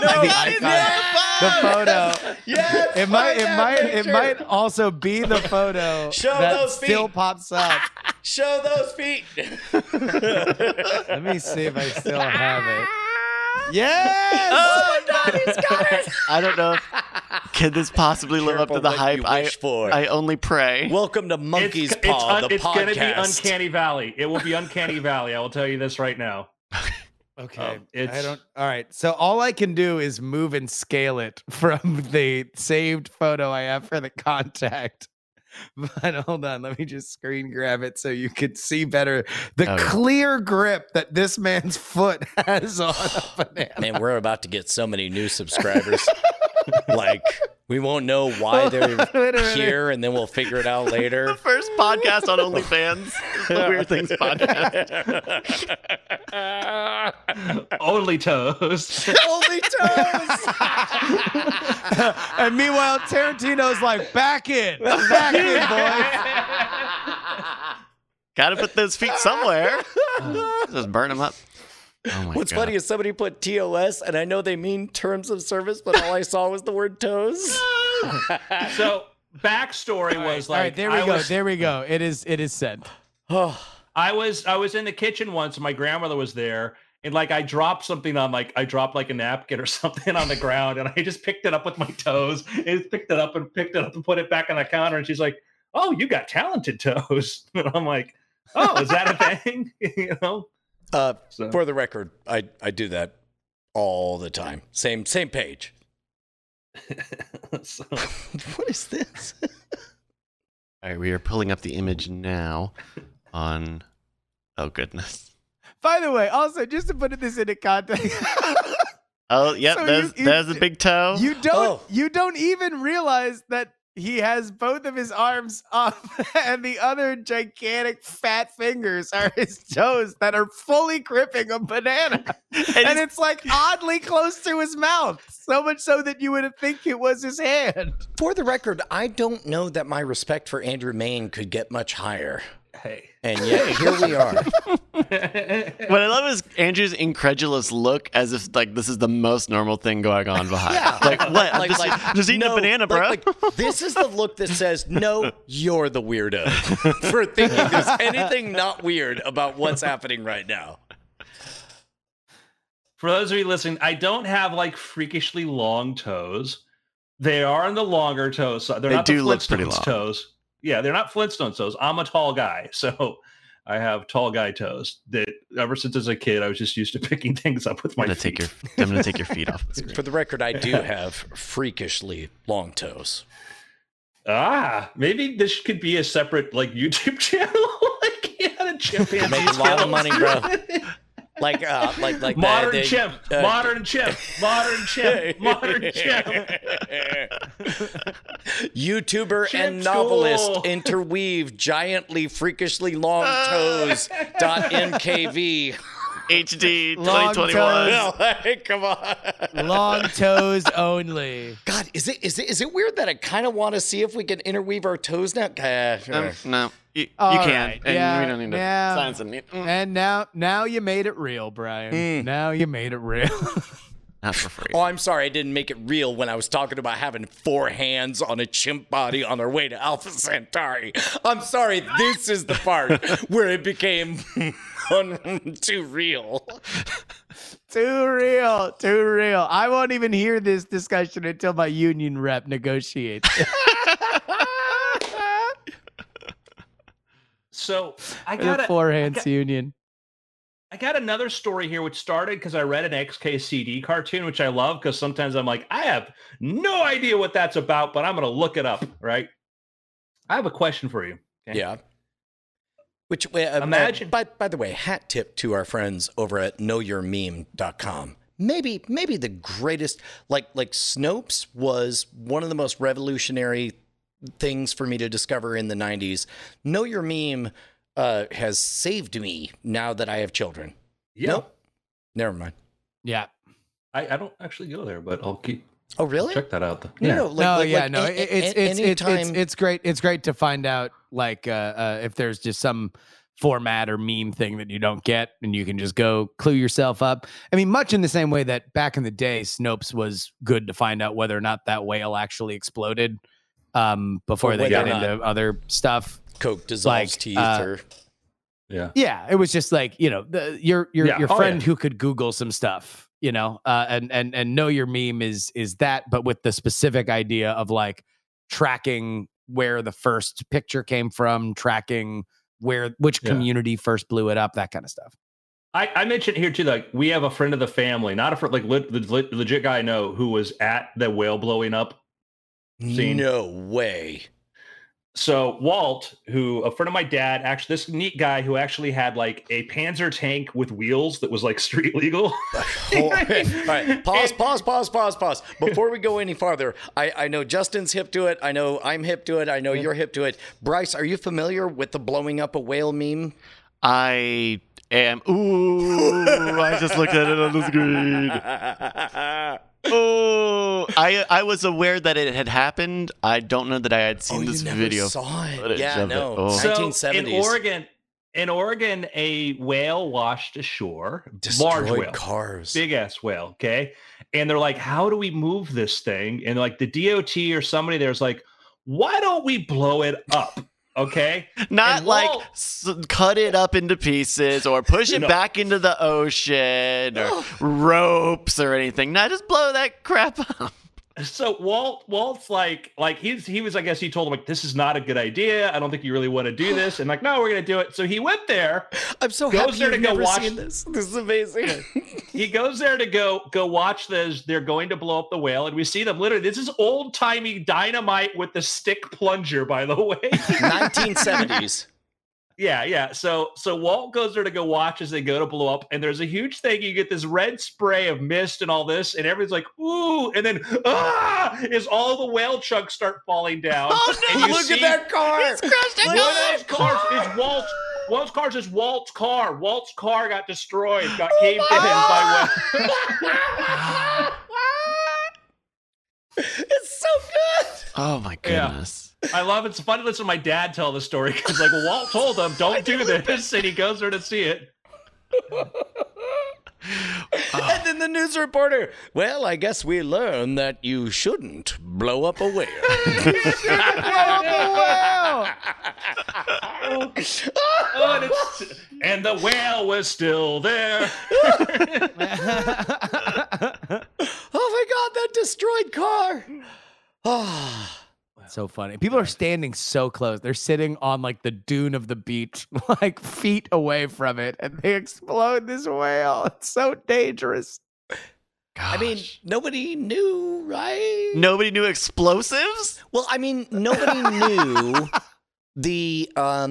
photo. Yes, it might also be the photo that still pops up. Show those feet. Let me see if I still have it. Yes! Oh my God, he's got it! I don't know. Can this possibly live up to the hype? I only pray. Welcome to Monkey's Paw, the podcast. It's going to be Uncanny Valley. It will be Uncanny Valley. I will tell you this right now. Okay. All right. So all I can do is move and scale it from the saved photo I have for the contact. But hold on, let me just screen grab it so you could see better the clear grip that this man's foot has on a banana. Man, we're about to get so many new subscribers. Like, we won't know why they're here, and then we'll figure it out later. The first podcast on OnlyFans. The Weird Things podcast. Only toes. Only toes. And meanwhile, Tarantino's like, back in, boys. Gotta put those feet somewhere. Just burn them up. Oh What's funny is somebody put TOS, and I know they mean terms of service, but all I saw was the word toes. So backstory was like, all right, there we go. It is sent. I was in the kitchen once, and my grandmother was there, and like I dropped something on I dropped like a napkin or something on the ground, and I just picked it up with my toes. And picked it up and put it back on the counter. And she's like, "Oh, you got talented toes." And I'm like, "Oh, is that a thing?" You know. So. For the record, I do that all the time. Same page. So. What is this? All right, we are pulling up the image now on. Oh goodness. By the way, also just to put this into context. Oh, yep, So there's a big toe. You don't even realize that he has both of his arms up and the other gigantic fat fingers are his toes that are fully gripping a banana. And it's like oddly close to his mouth. So much so that you would think it was his hand. For the record, I don't know that my respect for Andrew Mayne could get much higher. Hey. And yet, here we are. What I love is Andrew's incredulous look, as if like this is the most normal thing going on behind. Yeah. Like what? I'm just eating a banana, bro. This is the look that says, no, you're the weirdo for thinking there's anything not weird about what's happening right now. For those of you listening, I don't have like freakishly long toes. They are on the longer toes. So they're not the Flintstones toes. Yeah, they're not Flintstones toes. I'm a tall guy, so I have tall guy toes. That ever since as a kid, I was just used to picking things up with my feet. I'm going to take your feet off the screen. For the record, I do have freakishly long toes. Maybe this could be a separate like YouTube channel. Like a chimpanzee. Make a lot of money, bro. Like modern chimp, modern chimp. YouTuber Chimp and novelist school. interweave giantly freakishly long toes. .nkv HD Long 2021. Come on. Long toes only. God, is it weird that I kind of want to see if we can interweave our toes now? No, you All can. right, And yeah, we don't need to yeah. sign it. And now you made it real, Brian. Now you made it real. Not for free. Oh, I'm sorry, I didn't make it real when I was talking about having 4 hands on a chimp body on our way to Alpha Centauri. I'm sorry, this is the part where it became too real. Too real. I won't even hear this discussion until my union rep negotiates. So I The got four hands union. I got another story here, which started because I read an XKCD cartoon, which I love because sometimes I'm like, I have no idea what that's about, but I'm going to look it up, right? I have a question for you. Okay? Yeah. Which imagine by the way, hat tip to our friends over at knowyourmeme.com. Maybe the greatest, like Snopes was one of the most revolutionary things for me to discover in the 90s. Know Your Meme has saved me now that I have children. Yeah. Nope. Never mind. Yeah. I don't actually go there, but I'll keep. Oh, really? Check that out. It's great. It's great to find out if there's just some format or meme thing that you don't get, and you can just go clue yourself up. I mean, much in the same way that back in the day, Snopes was good to find out whether or not that whale actually exploded before they got into other stuff. Coke dissolves teeth or... Yeah, it was just like, your friend who could Google some stuff, and Know Your Meme is that, but with the specific idea of like tracking where the first picture came from, tracking which community first blew it up, that kind of stuff. I mentioned here too, like we have a friend of the family, not a friend, like legit guy I know who was at the whale blowing up scene. No way. So Walt, a friend of my dad, actually this neat guy who actually had like a Panzer tank with wheels that was like street legal. All right. Pause. Before we go any farther, I know Justin's hip to it. I know I'm hip to it. I know you're hip to it. Bryce, are you familiar with the blowing up a whale meme? I am. Ooh, I just looked at it on the screen. Oh, I was aware that it had happened. I don't know that I had seen this video. Saw it. footage Yeah, of no. it. Oh. So 1970s. in Oregon, a whale washed ashore. Destroyed large whale, cars. big ass whale. Okay, and they're like, "How do we move this thing?" And like the DOT or somebody there's like, "Why don't we blow it up?" Okay, Not And like Walt- cut it up into pieces or push it No. back into the ocean or ropes or anything. No, just blow that crap up. So Walt's like he was, I guess he told him, like, this is not a good idea. I don't think you really want to do this. And like, no, we're gonna do it. So he went there. I'm so Goes happy there to you've go never watch- seen this. This is amazing. He goes there to go watch this. They're going to blow up the whale, and we see them literally. This is old timey dynamite with the stick plunger, by the way. 1970s. Yeah. So Walt goes there to go watch as they go to blow up, and there's a huge thing. You get this red spray of mist and all this, and everyone's like, ooh, and then as all the whale chunks start falling down. Oh, no, and you Look see at that car. He's crushed a one car. of those cars is Walt's. One of those cars is Walt's car. Walt's car got destroyed, got caved in by whale. It's so good. Oh my goodness. I love it. It's fun to listen to my dad tell the story because, like, Walt told him, "Don't do this," and he goes there to see it. And then the news reporter, well, I guess we learned that you shouldn't blow up a whale. And the whale was still there. Oh my God, that destroyed car. Ah. So funny. People are standing so close. They're sitting on like the dune of the beach, like feet away from it, and they explode this whale. It's so dangerous. I mean, nobody knew, right? Nobody knew explosives? Well, I mean, nobody knew the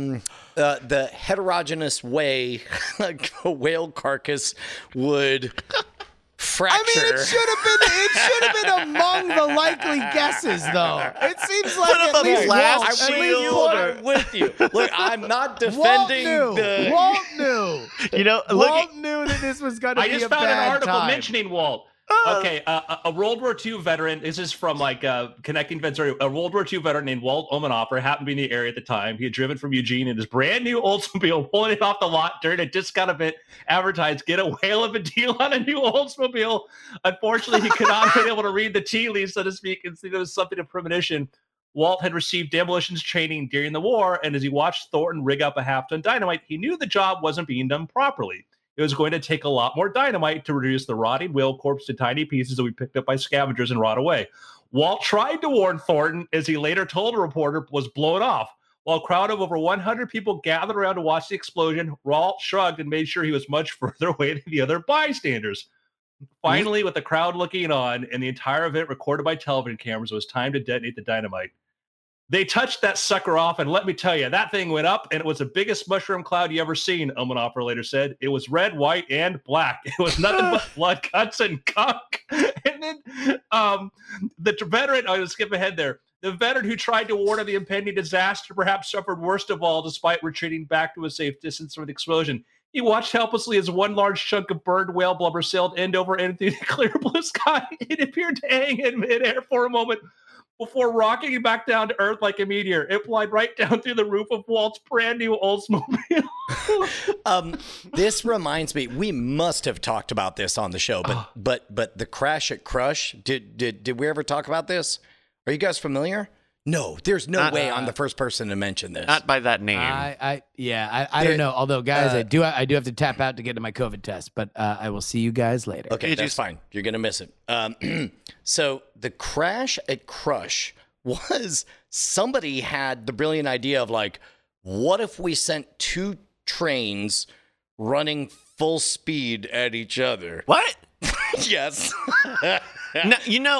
heterogeneous way like a whale carcass would fracture. I mean, it should have been among the likely guesses, though. It seems like Put up at a least blast Walt, at least shield Walt- or- with you. Look, I'm not Walt defending knew. the. Walt knew. You know, look. Walt knew that this was going to I be just a found an bad article time. mentioning Walt. Okay, a World War II veteran. This is from like Connecting Events. A World War II veteran named Walt Omenhofer happened to be in the area at the time. He had driven from Eugene in his brand new Oldsmobile, pulling it off the lot during a discount event advertised, "Get a whale of a deal on a new Oldsmobile." Unfortunately, he could not have been able to read the tea leaves, so to speak, and see there was something of premonition. Walt had received demolitions training during the war, and as he watched Thornton rig up a half-ton dynamite, he knew the job wasn't being done properly. It was going to take a lot more dynamite to reduce the rotting whale corpse to tiny pieces that we picked up by scavengers and rot away. Walt tried to warn Thornton, as he later told a reporter, was blown off. While a crowd of over 100 people gathered around to watch the explosion, Walt shrugged and made sure he was much further away than the other bystanders. Finally, with the crowd looking on and the entire event recorded by television cameras, it was time to detonate the dynamite. They touched that sucker off, and let me tell you, that thing went up, and it was the biggest mushroom cloud you ever seen, Omenhofer later said. It was red, white, and black. It was nothing but blood, guts, and gunk. And then the veteran, I'm going to skip ahead there. The veteran who tried to warn of the impending disaster perhaps suffered worst of all, despite retreating back to a safe distance from the explosion. He watched helplessly as one large chunk of burned whale blubber sailed end over end through the clear blue sky. It appeared to hang in midair for a moment, before rocking back down to earth like a meteor. It flied right down through the roof of Walt's brand new Oldsmobile. This reminds me, we must have talked about this on the show, but the crash at Crush, did we ever talk about this? Are you guys familiar? No, there's no way I'm the first person to mention this. Not by that name. I don't know. Although, guys, I do have to tap out to get to my COVID test, but I will see you guys later. Okay, that's fine. You're going to miss it. So the crash at Crush was somebody had the brilliant idea of like, what if we sent two trains running full speed at each other? What? Yes. No, you know,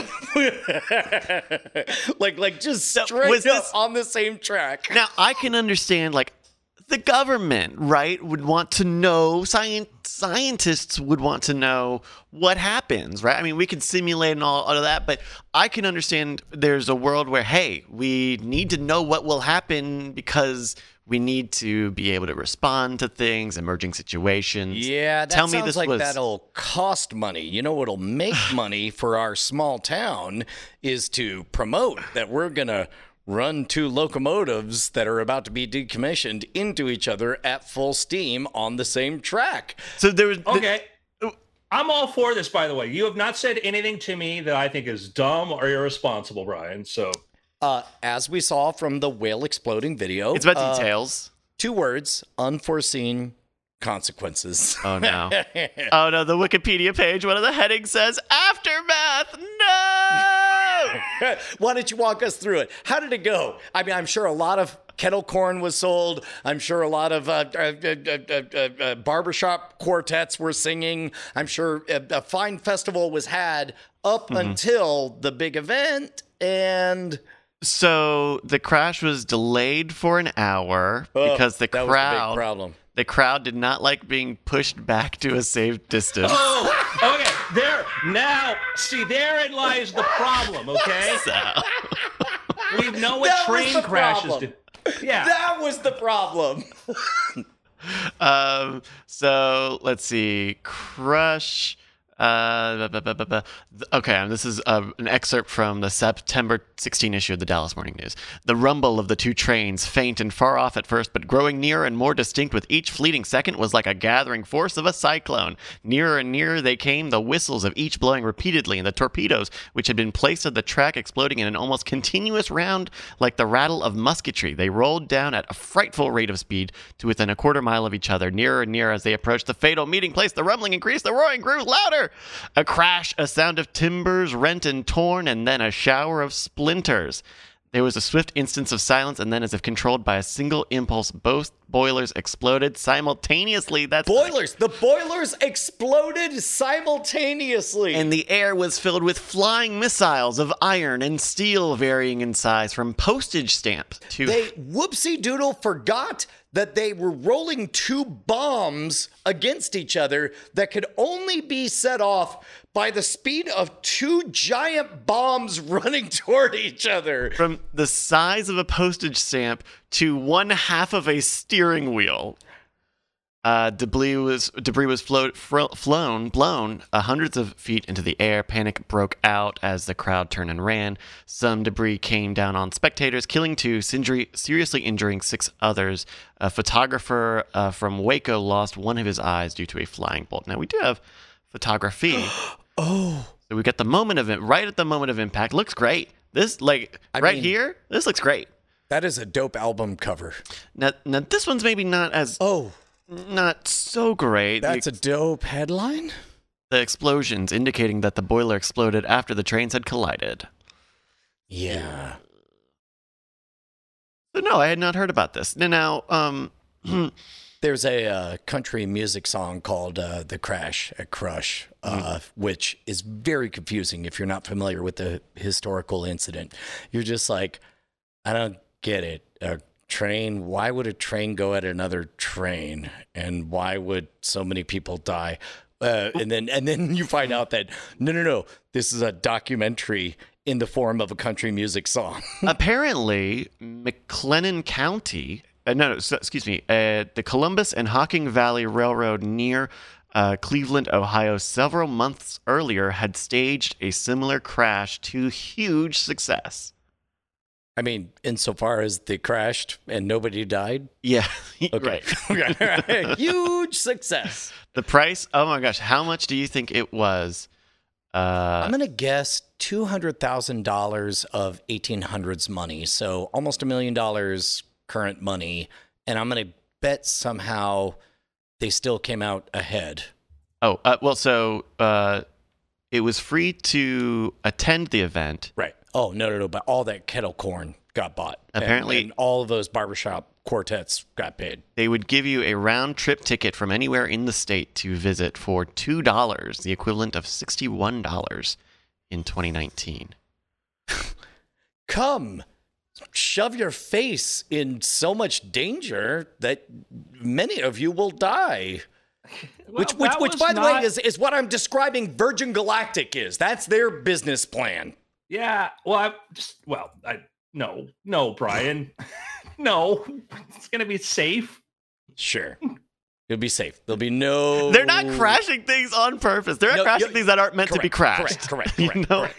like just straight was up this- on the same track. now I can understand, like, the government, right, would want to know, scientists would want to know what happens, right? I mean, we can simulate and all of that, but I can understand there's a world where, hey, we need to know what will happen because we need to be able to respond to things, emerging situations. Yeah, that Tell me sounds this like was- that'll cost money. You know what'll make money for our small town is to promote that we're going to run two locomotives that are about to be decommissioned into each other at full steam on the same track. So there was Okay. I'm all for this, by the way. You have not said anything to me that I think is dumb or irresponsible, Brian. So As we saw from the whale exploding video. It's about details. 2 words, unforeseen consequences. Oh, no. Oh, no, the Wikipedia page, one of the headings says, Aftermath, no! Why don't you walk us through it? How did it go? I mean, I'm sure a lot of kettle corn was sold. I'm sure a lot of barbershop quartets were singing. I'm sure a fine festival was had up until the big event. And so the crash was delayed for an hour because the was the big problem. The crowd did not like being pushed back to a safe distance. Oh, okay. Therein lies the problem, okay? So. We know what train crashes do. Yeah. That was the problem. So let's see. Crush. Okay, this is an excerpt from the September 16 issue of the Dallas Morning News. The rumble of the 2 trains, faint and far off at first, but growing nearer and more distinct with each fleeting second, was like a gathering force of a cyclone. Nearer and nearer they came, the whistles of each blowing repeatedly, and the torpedoes, which had been placed at the track, exploding in an almost continuous round like the rattle of musketry. They rolled down at a frightful rate of speed to within a quarter mile of each other. Nearer and nearer as they approached the fatal meeting place, the rumbling increased, the roaring grew louder. A crash, a sound of timbers rent and torn, and then a shower of splinters. There was a swift instance of silence, and then, as if controlled by a single impulse, both boilers exploded simultaneously. The boilers exploded simultaneously. And the air was filled with flying missiles of iron and steel varying in size, from postage stamps to... They whoopsie-doodle forgot that they were rolling 2 bombs against each other that could only be set off by the speed of 2 giant bombs running toward each other. From the size of a postage stamp to 1/2 of a steering wheel. Debris was blown hundreds of feet into the air. Panic broke out as the crowd turned and ran. Some debris came down on spectators, killing 2, seriously injuring 6 others. A photographer from Waco lost one of his eyes due to a flying bolt. Now, we do have photography. Oh. So we get the moment of it right at the moment of impact. Looks great. This, here, this looks great. That is a dope album cover. Now this one's maybe not as... Not so great. That's a dope headline. The explosions indicating that the boiler exploded after the trains had collided. Yeah. So no, I had not heard about this. Now, there's a country music song called The Crash at Crush, which is very confusing if you're not familiar with the historical incident. You're just like, I don't get it. Train, why would a train go at another train, and why would so many people die? And then you find out that no, this is a documentary in the form of a country music song. Apparently, McLennan County, the Columbus and Hocking Valley Railroad near Cleveland, Ohio, several months earlier had staged a similar crash to huge success. I mean, insofar as they crashed and nobody died? Yeah. Okay. Right. Huge success. The price, oh my gosh, how much do you think it was? I'm going to guess $200,000 of 1800s money. So almost $1 million current money. And I'm going to bet somehow they still came out ahead. Oh, so it was free to attend the event. Right. Oh, no. But all that kettle corn got bought. Apparently. And all of those barbershop quartets got paid. They would give you a round-trip ticket from anywhere in the state to visit for $2, the equivalent of $61 in 2019. Come, shove your face in so much danger that many of you will die. Well, which by the way, is what I'm describing Virgin Galactic is. That's their business plan. Yeah, well, no, Brian. No, it's going to be safe. Sure. It'll be safe. There'll be no... They're not crashing things on purpose. They're not crashing things that aren't meant to be crashed. Correct. You know?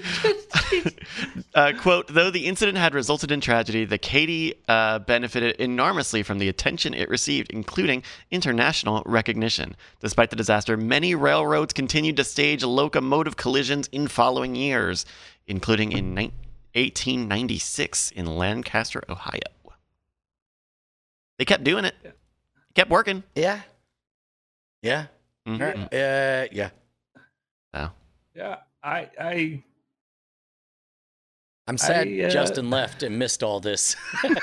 Quote, though the incident had resulted in tragedy, the Katy benefited enormously from the attention it received, including international recognition. Despite the disaster, many railroads continued to stage locomotive collisions in following years, including in 1896 in Lancaster, Ohio. They kept doing it. Kept working. Yeah. Yeah. Mm-hmm. Yeah. So. Yeah, I'm sad Justin left and missed all this.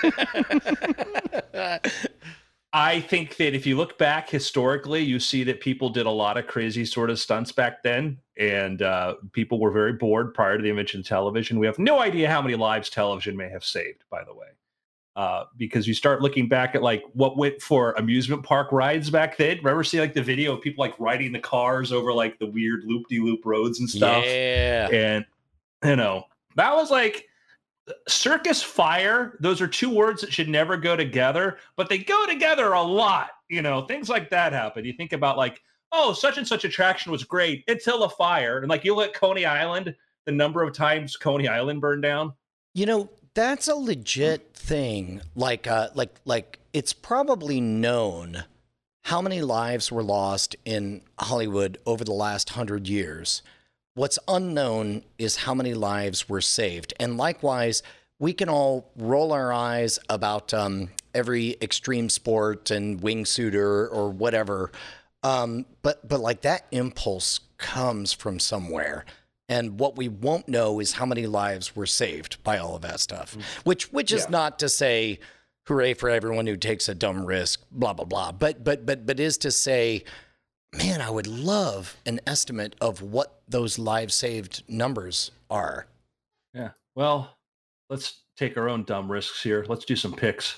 I think that if you look back historically, you see that people did a lot of crazy sort of stunts back then, and people were very bored prior to the invention of television. We have no idea how many lives television may have saved, by the way, because you start looking back at like what went for amusement park rides back then. Remember seeing like the video of people like riding the cars over like the weird loop-de-loop roads and stuff? Yeah. And, you know, that was like circus fire. Those are two words that should never go together, but they go together a lot. You know, things like that happen. You think about like, oh, such and such attraction was great until a fire. And like you look at Coney Island, the number of times Coney Island burned down. You know, that's a legit thing. Like it's probably known how many lives were lost in Hollywood over the last 100 years. What's unknown is how many lives were saved. And likewise, we can all roll our eyes about every extreme sport and wingsuiter or whatever. But like that impulse comes from somewhere. And what we won't know is how many lives were saved by all of that stuff, which is not to say hooray for everyone who takes a dumb risk, blah, blah, blah. But is to say, man, I would love an estimate of what those lives saved numbers are. Yeah. Well, let's take our own dumb risks here. Let's do some picks.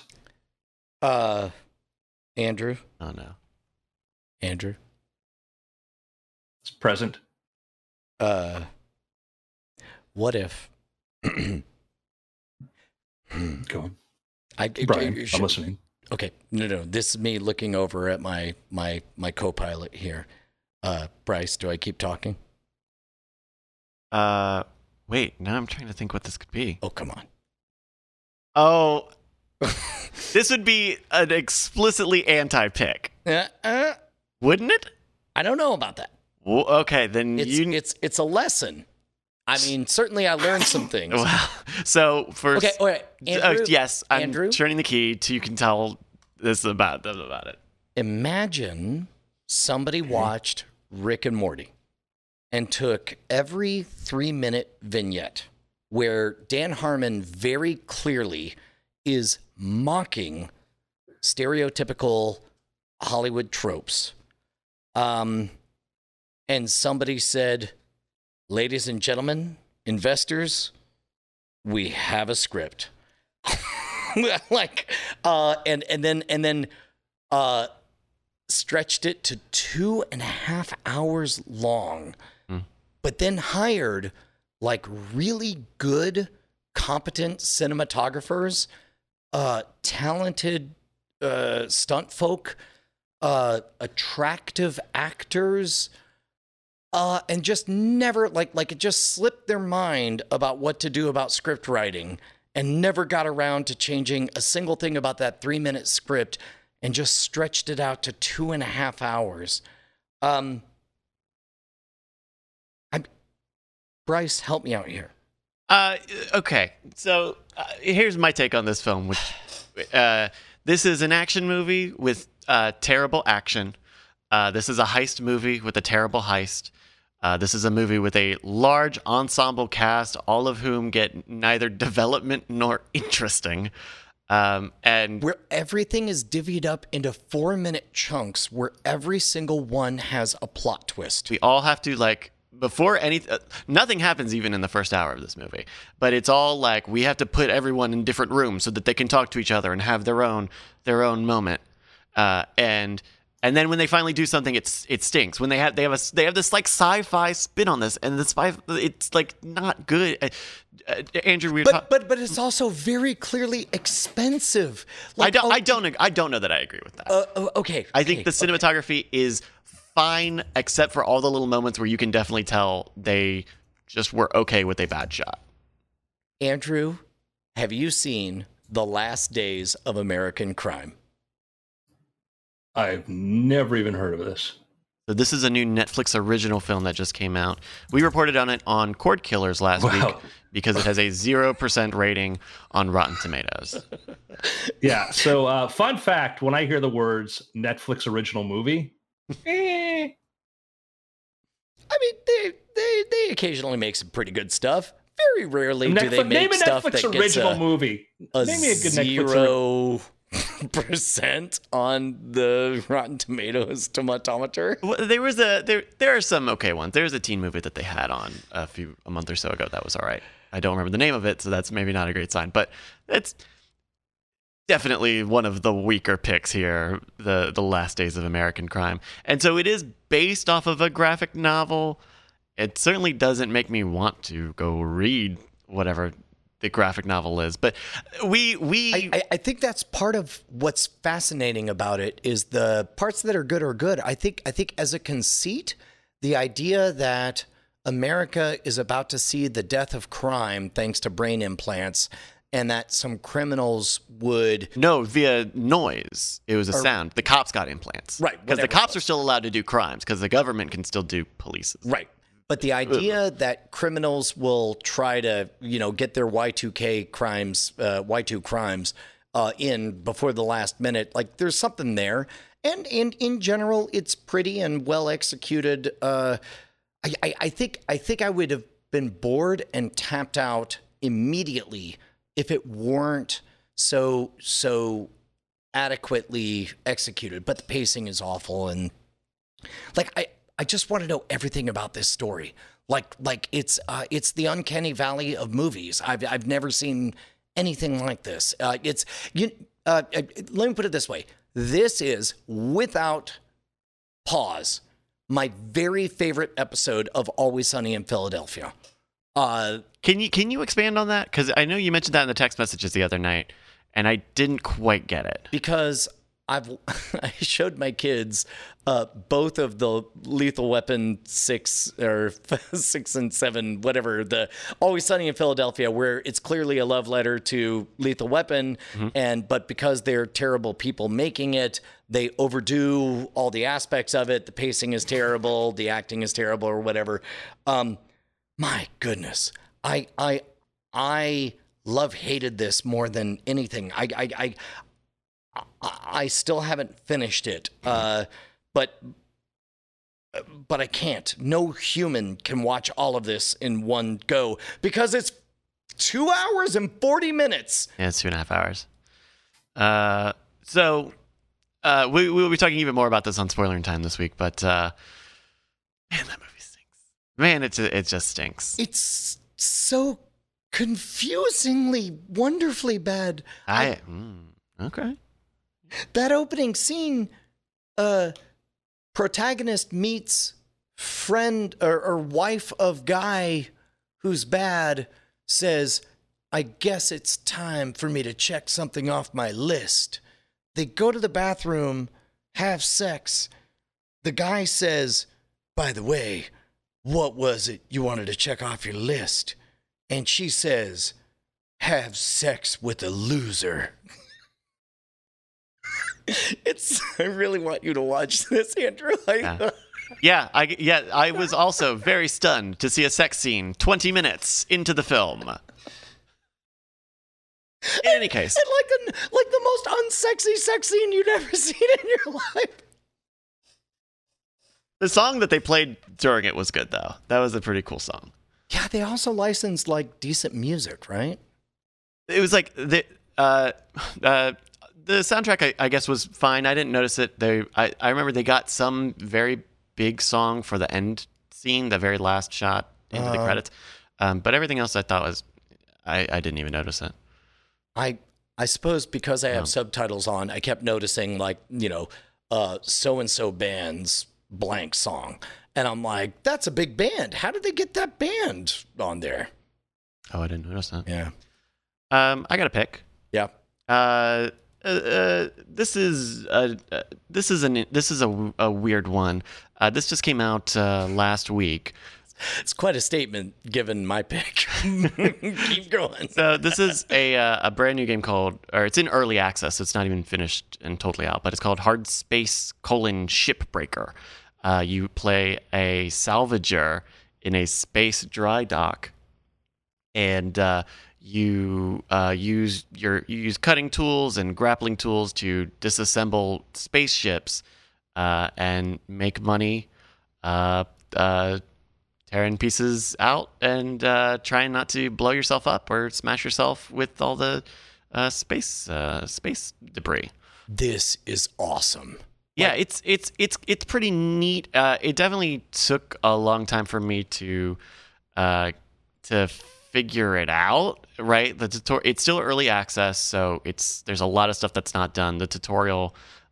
Andrew? Oh, no. Andrew? It's present. What if... Go on. Brian, I'm listening. Okay. No. This is me looking over at my co-pilot here. Bryce, do I keep talking? Wait, now I'm trying to think what this could be. Oh, come on. Oh, this would be an explicitly anti-pick. Wouldn't it? I don't know about that. Well, okay, then it's a lesson. I mean, certainly I learned some things. Well, so first, okay, all right. Andrew, yes, I'm Andrew? turning the key so you can tell this about it. Imagine somebody watched Rick and Morty and took every 3-minute vignette where Dan Harmon very clearly is mocking stereotypical Hollywood tropes. And somebody said, ladies and gentlemen, investors, we have a script. And then stretched it to 2.5 hours long, but then hired like really good, competent cinematographers, talented stunt folk, attractive actors, and just never like it just slipped their mind about what to do about script writing and never got around to changing a single thing about that 3-minute script and just stretched it out to 2.5 hours. Bryce, help me out here. Okay, so here's my take on this film. Which this is an action movie with terrible action. This is a heist movie with a terrible heist. This is a movie with a large ensemble cast, all of whom get neither development nor interesting. And where everything is divvied up into 4-minute chunks where every single one has a plot twist. We all have to before nothing happens even in the first hour of this movie, but it's all like we have to put everyone in different rooms so that they can talk to each other and have their own moment. And then when they finally do something, it stinks. When they have this like sci-fi spin on this, and it's like not good. Andrew, but it's also very clearly expensive. I don't know that I agree with that. Okay. I think the cinematography is fine, except for all the little moments where you can definitely tell they just were okay with a bad shot. Andrew, have you seen The Last Days of American Crime? I've never even heard of this. So this is a new Netflix original film that just came out. We reported on it on Cord Killers last week because it has a 0% rating on Rotten Tomatoes. Yeah. So fun fact, when I hear the words Netflix original movie, I mean, they occasionally make some pretty good stuff. Very rarely do they make stuff that gets original movie. Name me a good Netflix 0% on the Rotten Tomatoes tomatometer. Well, there are some okay ones. There's a teen movie that they had on a month or so ago that was all right. I don't remember the name of it, so that's maybe not a great sign. But it's definitely one of the weaker picks here, the Last Days of American Crime. And so it is based off of a graphic novel. It certainly doesn't make me want to go read whatever the graphic novel is. But I think that's part of what's fascinating about it is the parts that are good are good. I think as a conceit, the idea that America is about to see the death of crime thanks to brain implants, and that some criminals would... No, via noise. It was a sound. The cops got implants. Right. Because the cops are still allowed to do crimes, because the government can still do police. Right. But the idea that criminals will try to, get their Y2K crimes, Y2 crimes in before the last minute, like there's something there. And in general, it's pretty and well executed. I think I would have been bored and tapped out immediately if it weren't so adequately executed. But the pacing is awful, and I just want to know everything about this story. Like it's the uncanny valley of movies. I've never seen anything like this. Let me put it this way. This is, without pause, my very favorite episode of Always Sunny in Philadelphia. Can you expand on that? Because I know you mentioned that in the text messages the other night, and I didn't quite get it. Because I showed my kids both of the Lethal Weapon 6 or 6 and 7, whatever, the Always Sunny in Philadelphia, where it's clearly a love letter to Lethal Weapon, but because they're terrible people making it, they overdo all the aspects of it. The pacing is terrible, the acting is terrible, or whatever. My goodness, I hated this more than anything. I still haven't finished it, but I can't. No human can watch all of this in one go because it's 2 hours and 40 minutes. Yeah, it's 2.5 hours. So we will be talking even more about this on Spoiler Time this week, but man, that movie stinks. Man, it just stinks. It's so confusingly, wonderfully bad. Okay. That opening scene, protagonist meets friend or wife of guy who's bad, says, I guess it's time for me to check something off my list. They go to the bathroom, have sex. The guy says, by the way, what was it you wanted to check off your list? And she says, have sex with a loser. I really want you to watch this, Andrew. I was also very stunned to see a sex scene 20 minutes into the film. In any case, and like the most unsexy sex scene you'd ever seen in your life. The song that they played during it was good, though. That was a pretty cool song. Yeah, they also licensed decent music, right? It was the soundtrack, I guess, was fine. I didn't notice it. I remember they got some very big song for the end scene, the very last shot into the credits. But everything else I thought was, I didn't even notice it. I suppose because I have subtitles on, I kept noticing so-and-so band's blank song. And I'm like, that's a big band. How did they get that band on there? Oh, I didn't notice that. Yeah. I got a pick. Yeah. This is a weird one. This just came out last week. It's quite a statement given my pick. Keep going. So this is a brand new game it's in early access. So it's not even finished and totally out, but it's called Hard Space: Shipbreaker. you play a salvager in a space dry dock, and you use cutting tools and grappling tools to disassemble spaceships and make money, tearing pieces out and trying not to blow yourself up or smash yourself with all the space debris. This is awesome. Yeah, it's pretty neat. It definitely took a long time for me to figure it out. Right, it's still early access, so there's a lot of stuff that's not done. The tutorial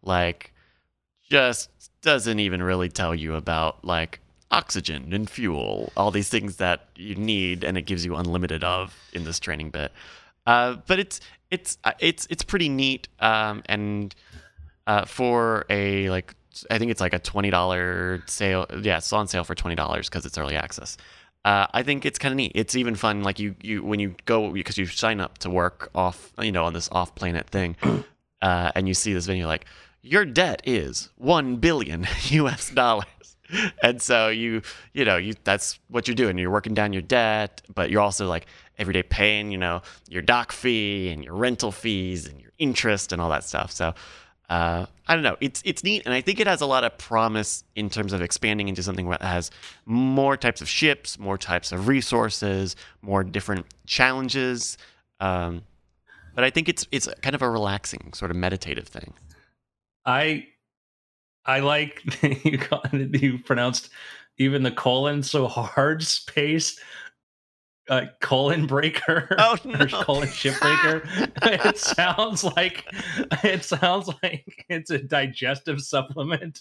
just doesn't even really tell you about oxygen and fuel, all these things that you need, and it gives you unlimited of in this training bit. But it's pretty neat, and for a I think it's a $20 sale. Yeah, it's on sale for $20 because it's early access. I think it's kind of neat. It's even fun, you when you go, because you sign up to work off, on this off-planet thing, and you see this video your debt is $1 billion US. And so that's what you're doing. You're working down your debt, but you're also every day paying, your dock fee and your rental fees and your interest and all that stuff. So I don't know. It's neat, and I think it has a lot of promise in terms of expanding into something that has more types of ships, more types of resources, more different challenges. But I think it's kind of a relaxing, sort of meditative thing. I like you pronounced even the colon so hard, space colon breaker. Oh no. Or colon ship breaker. It sounds like it's a digestive supplement.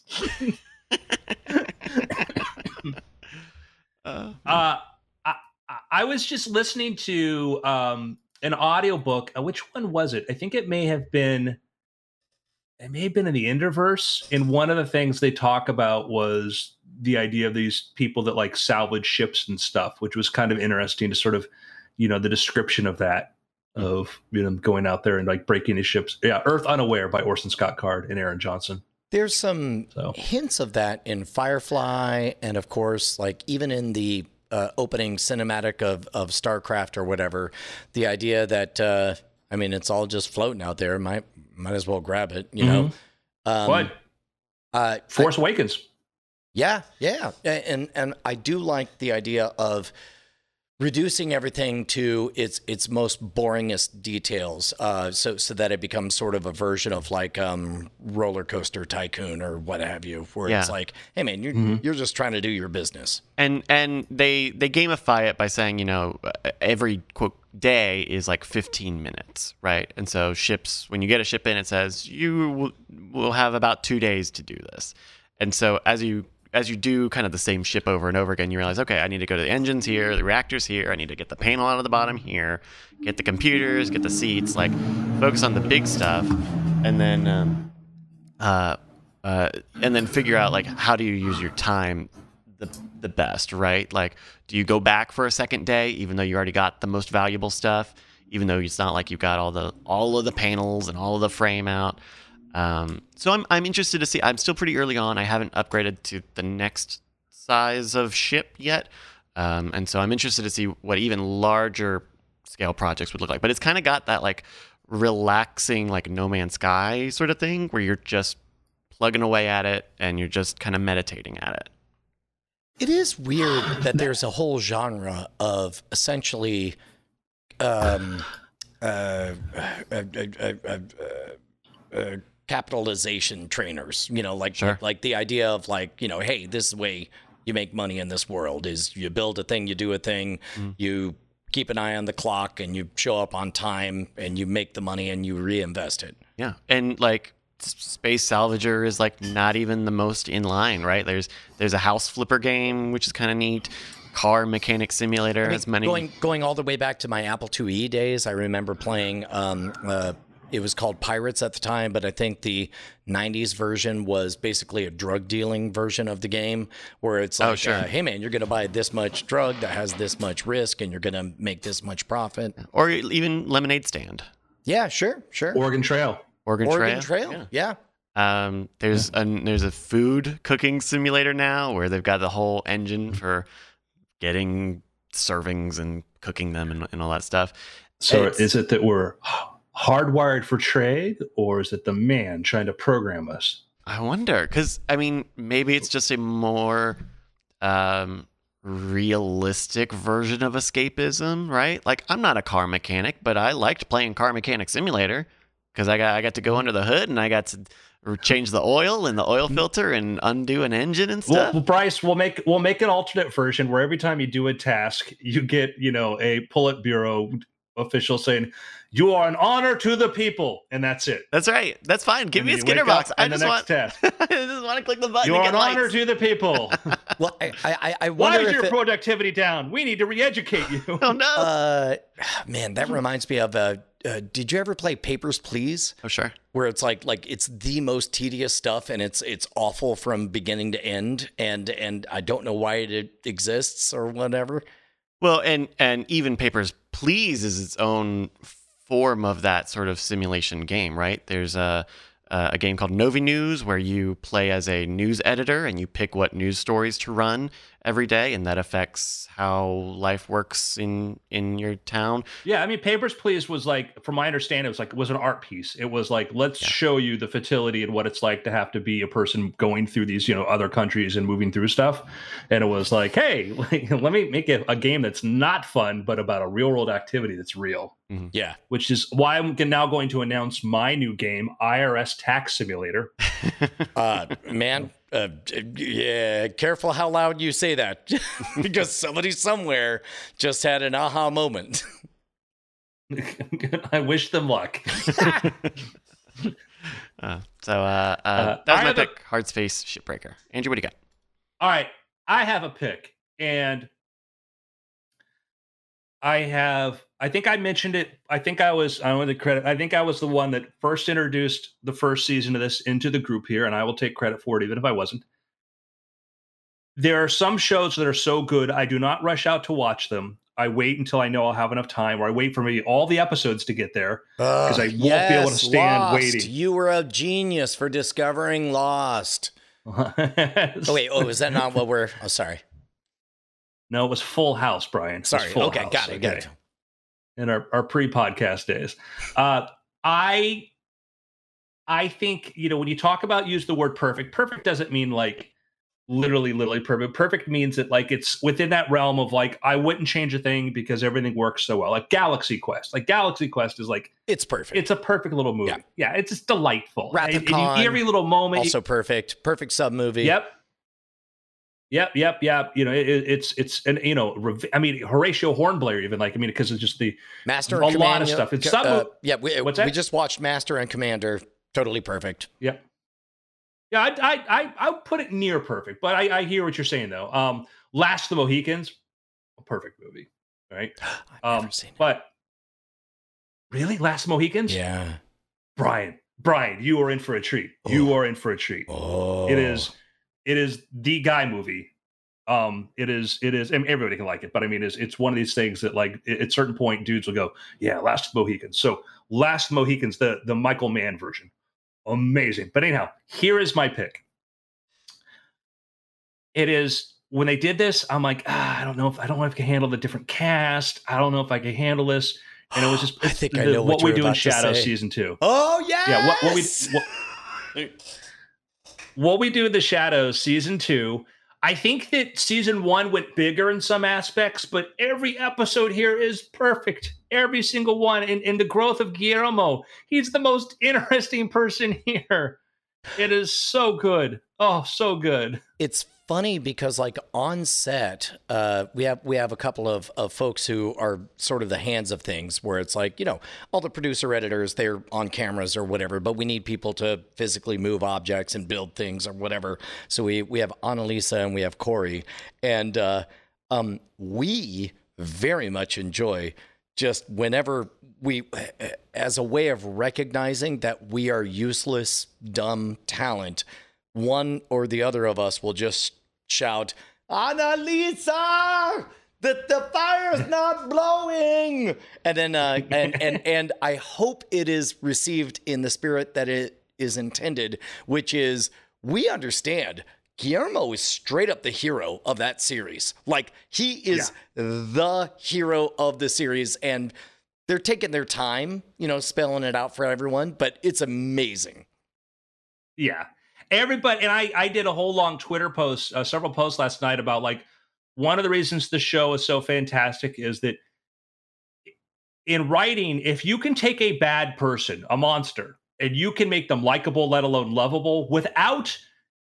I was just listening to an audiobook. Which one was it? I think it may have been in the Interverse. And one of the things they talk about was the idea of these people that salvage ships and stuff, which was kind of interesting to sort of, the description of that, of going out there and breaking these ships. Yeah, Earth Unaware by Orson Scott Card and Aaron Johnson. There's some hints of that in Firefly, and of course, even in the opening cinematic of StarCraft or whatever, the idea that it's all just floating out there. Might as well grab it, What? Force Awakens. Yeah, and I do like the idea of reducing everything to its most boringest details, so that it becomes sort of a version of Roller Coaster Tycoon or what have you, where it's hey man, you're just trying to do your business. And they gamify it by saying, every quote day is 15 minutes, right? And so ships, when you get a ship in, it says you will have about 2 days to do this. And so as you do kind of the same ship over and over again, you realize, okay, I need to go to the engines here, the reactors here, I need to get the panel out of the bottom here, get the computers, get the seats, focus on the big stuff, and then figure out how do you use your time the best, right? Do you go back for a second day, even though you already got the most valuable stuff, even though it's not you've got all of the panels and all of the frame out? So I'm interested to see. I'm still pretty early on. I haven't upgraded to the next size of ship yet, and so I'm interested to see what even larger scale projects would look like. But it's kind of got that relaxing No Man's Sky sort of thing, where you're just plugging away at it and you're just kind of meditating at it. It is weird that there's a whole genre of essentially capitalization trainers, Sure. The idea of hey, this is the way you make money in this world is you build a thing, you do a thing, you keep an eye on the clock, and you show up on time, and you make the money and you reinvest it. Yeah. And Space Salvager is not even the most in line, right? There's a house flipper game, which is kind of neat. Car mechanic simulator has many. Going all the way back to my Apple IIe days, I remember playing it was called Pirates at the time, but I think the 90s version was basically a drug dealing version of the game, where it's hey man, you're going to buy this much drug that has this much risk, and you're going to make this much profit. Or even Lemonade Stand. Yeah, sure. Oregon Trail. Oregon Trail. Yeah. There's a food cooking simulator now where they've got the whole engine for getting servings and cooking them and all that stuff. So is it that we're hardwired for trade, or is it the man trying to program us? I wonder, because I mean, maybe it's just a more realistic version of escapism, right? Like, I'm not a car mechanic, but I liked playing Car Mechanic Simulator because I got to go under the hood and I got to change the oil and the oil filter and undo an engine and stuff. Well, Bryce, we'll make an alternate version where every time you do a task, you get a Politburo official saying, "You are an honor to the people," and that's it. That's right. That's fine. Give me a Skinner box. I just want to click the button. You are an honor to the people. Well, I wonder why is your productivity down? We need to re-educate you. Oh no, man, that reminds me of. Did you ever play Papers, Please? Oh sure. Where it's like it's the most tedious stuff, and it's awful from beginning to end, and I don't know why it exists or whatever. Well, and even Papers, Please is its own form of that sort of simulation game, right? There's a game called Novi News where you play as a news editor and you pick what news stories to run every day, and that affects how life works in your town. Yeah, I mean, Papers, Please was like, from my understanding, it was an art piece. It was like, let's show you the fertility and what it's like to have to be a person going through these, other countries and moving through stuff. And it was like, hey, let me make a game that's not fun, but about a real world activity that's real. Mm-hmm. Yeah. Which is why I'm now going to announce my new game, IRS Tax Simulator. Man, yeah, careful how loud you say that because somebody somewhere just had an aha moment. I wish them luck. That was my pick, Hard Space Shipbreaker. Andrew, what do you got? All right, I have a pick, and I think I mentioned it. I want the credit. I think I was the one that first introduced the first season of this into the group here, and I will take credit for it, even if I wasn't. There are some shows that are so good, I do not rush out to watch them. I wait until I know I'll have enough time, or I wait for maybe all the episodes to get there, because I won't be able to stand Lost. waiting. You were a genius for discovering Lost. Oh, wait. Oh, is that not what we're... Oh, sorry. No, it was Full House, Brian. Sorry. Okay, got it. Got it. In our pre-podcast days. I think, when you talk about use the word perfect doesn't mean like literally perfect. Perfect means that like it's within that realm of like, I wouldn't change a thing because everything works so well. Like Galaxy Quest. Like Galaxy Quest is like, it's perfect. It's a perfect little movie. Yeah, it's just delightful. Wrath of Khan, every little moment. Also perfect sub movie. Yep. It's and I mean Horatio Hornblower even because it's just the Master a and lot Commander, of stuff. It's we just watched Master and Commander. Totally perfect. Yep. Yeah, I would put it near perfect, but I hear what you're saying though. Last of the Mohicans, a perfect movie, right? I've never seen it. But really, Last of the Mohicans? Yeah. Brian, you are in for a treat. You are in for a treat. Oh. It is the guy movie. It is, and everybody can like it, but I mean, it's one of these things that like at a certain point, dudes will go, yeah, Last of the Mohicans. So Last of the Mohicans, the Michael Mann version, amazing. But anyhow, here is my pick. It is when they did this, I'm like, I don't know if I can handle the different cast. I don't know if I can handle this. And it was just, I think I know what we you're do in about to Shadow say. season 2. Oh yes! Yeah, what we do in the Shadows season 2. I think that season 1 went bigger in some aspects, but every episode here is perfect. Every single one. And the growth of Guillermo, he's the most interesting person here. It is so good. Oh, so good. It's funny because like on set, we have a couple of folks who are sort of the hands of things where it's like, all the producer editors, they're on cameras or whatever, but we need people to physically move objects and build things or whatever. So we have Annalisa and we have Corey, and we very much enjoy just whenever we, as a way of recognizing that we are useless, dumb talent, one or the other of us will just shout, Annalisa, the fire's not blowing. And then, and I hope it is received in the spirit that it is intended, which is we understand Guillermo is straight up the hero of that series. Like, he is the hero of the series, and they're taking their time, spelling it out for everyone, but it's amazing. Yeah. Everybody, and I did a whole long Twitter post, several posts last night about, like, one of the reasons the show is so fantastic is that in writing, if you can take a bad person, a monster, and you can make them likable, let alone lovable, without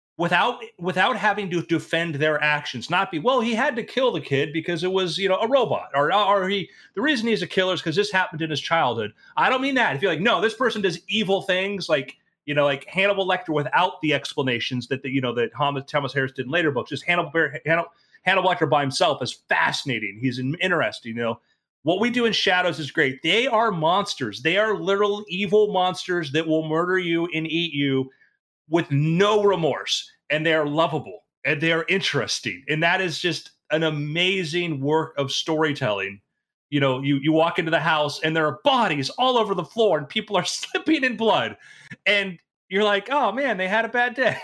having to defend their actions, not be, well, he had to kill the kid because it was, a robot, or the reason he's a killer is because this happened in his childhood. I don't mean that. If you're like, no, this person does evil things, like Hannibal Lecter, without the explanations that Thomas Harris did in later books. Just Hannibal Lecter by himself is fascinating. He's interesting. What we do in Shadows is great. They are monsters. They are literal evil monsters that will murder you and eat you with no remorse. And they are lovable and they are interesting. And that is just an amazing work of storytelling. You walk into the house and there are bodies all over the floor and people are slipping in blood. And you're like, oh man, they had a bad day.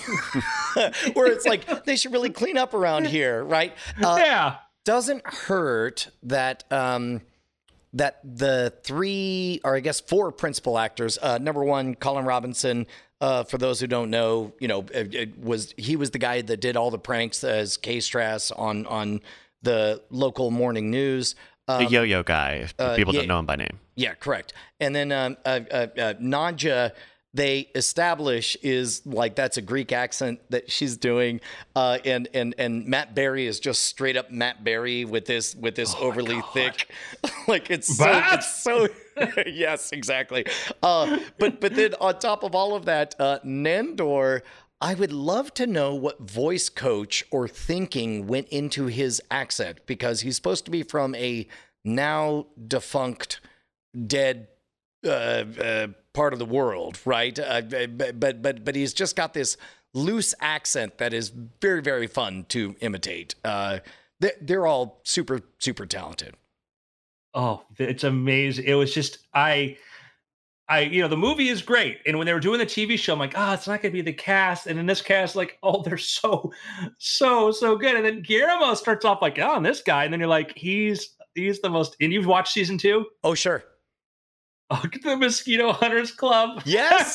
Or it's like, they should really clean up around here, right? Yeah. Doesn't hurt that that the 3, or I guess 4 principal actors, number one, Colin Robinson, for those who don't know, he was the guy that did all the pranks as K-Strass on the local morning news. The yo-yo guy, for people don't know him by name. Yeah, correct. And then Nadja, they establish is like, that's a Greek accent that she's doing, and Matt Berry is just straight up Matt Berry with this overly thick, like it's so yes, exactly. But then on top of all of that, Nandor, I would love to know what voice coach or thinking went into his accent, because he's supposed to be from a now defunct, dead part of the world, right? But he's just got this loose accent that is very, very fun to imitate. They're all super, super talented. Oh, it's amazing. It was just, the movie is great. And when they were doing the TV show, I'm like, it's not going to be the cast. And in this cast, like, they're so good. And then Guillermo starts off like, and this guy. And then you're like, he's the most, and you've watched season 2? Oh, sure. Oh, the Mosquito Hunters Club. Yes.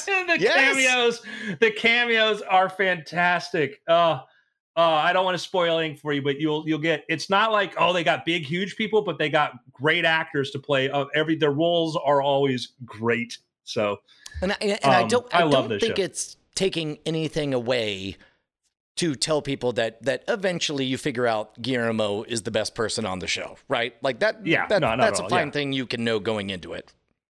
The cameos are fantastic. I don't want to spoil anything for you, but you'll get, it's not like, they got big, huge people, but they got great actors to play. Their roles are always great. So, I don't think show. It's taking anything away to tell people that eventually you figure out Guillermo is the best person on the show, right? Like that. Yeah, that's a fine thing you can know going into it.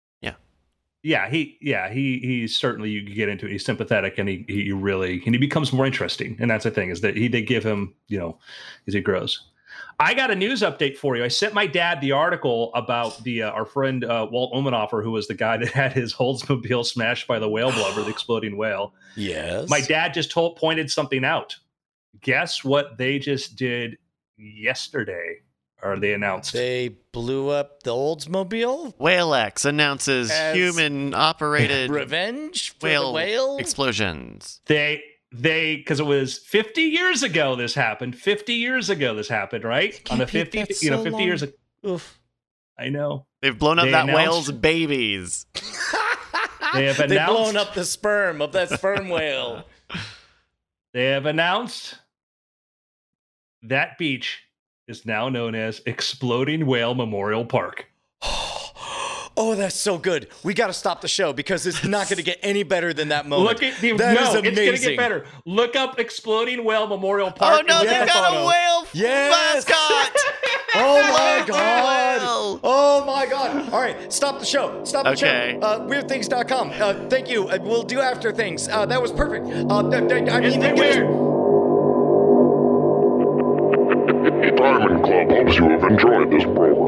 He's certainly, you can get into it. He's sympathetic, and he becomes more interesting. And that's the thing, is that they give him, as he grows. I got a news update for you. I sent my dad the article about our friend Walt Omenhofer, who was the guy that had his Oldsmobile smashed by the whale blubber, the exploding whale. Yes. My dad just pointed something out. Guess what they just did yesterday? Or they announced they blew up the Oldsmobile. WhaleX announces human-operated revenge for the whale explosions. They because it was 50 years ago this happened. 50 years ago this happened, right? On the 50, 50 years ago. Oof. I know. They've blown up that whale's babies. They've blown up the sperm of that sperm whale. They have announced that beach is now known as Exploding Whale Memorial Park. Oh, that's so good. We got to stop the show because it's not going to get any better than that moment. That is amazing. It's going to get better. Look up Exploding Whale Memorial Park. Oh, no, they got a whale mascot. Oh, my God. Oh, my God. All right, stop the show. Stop the show. WeirdThings.com. Thank you. We'll do after things. That was perfect. Diamond Club hopes you have enjoyed this program.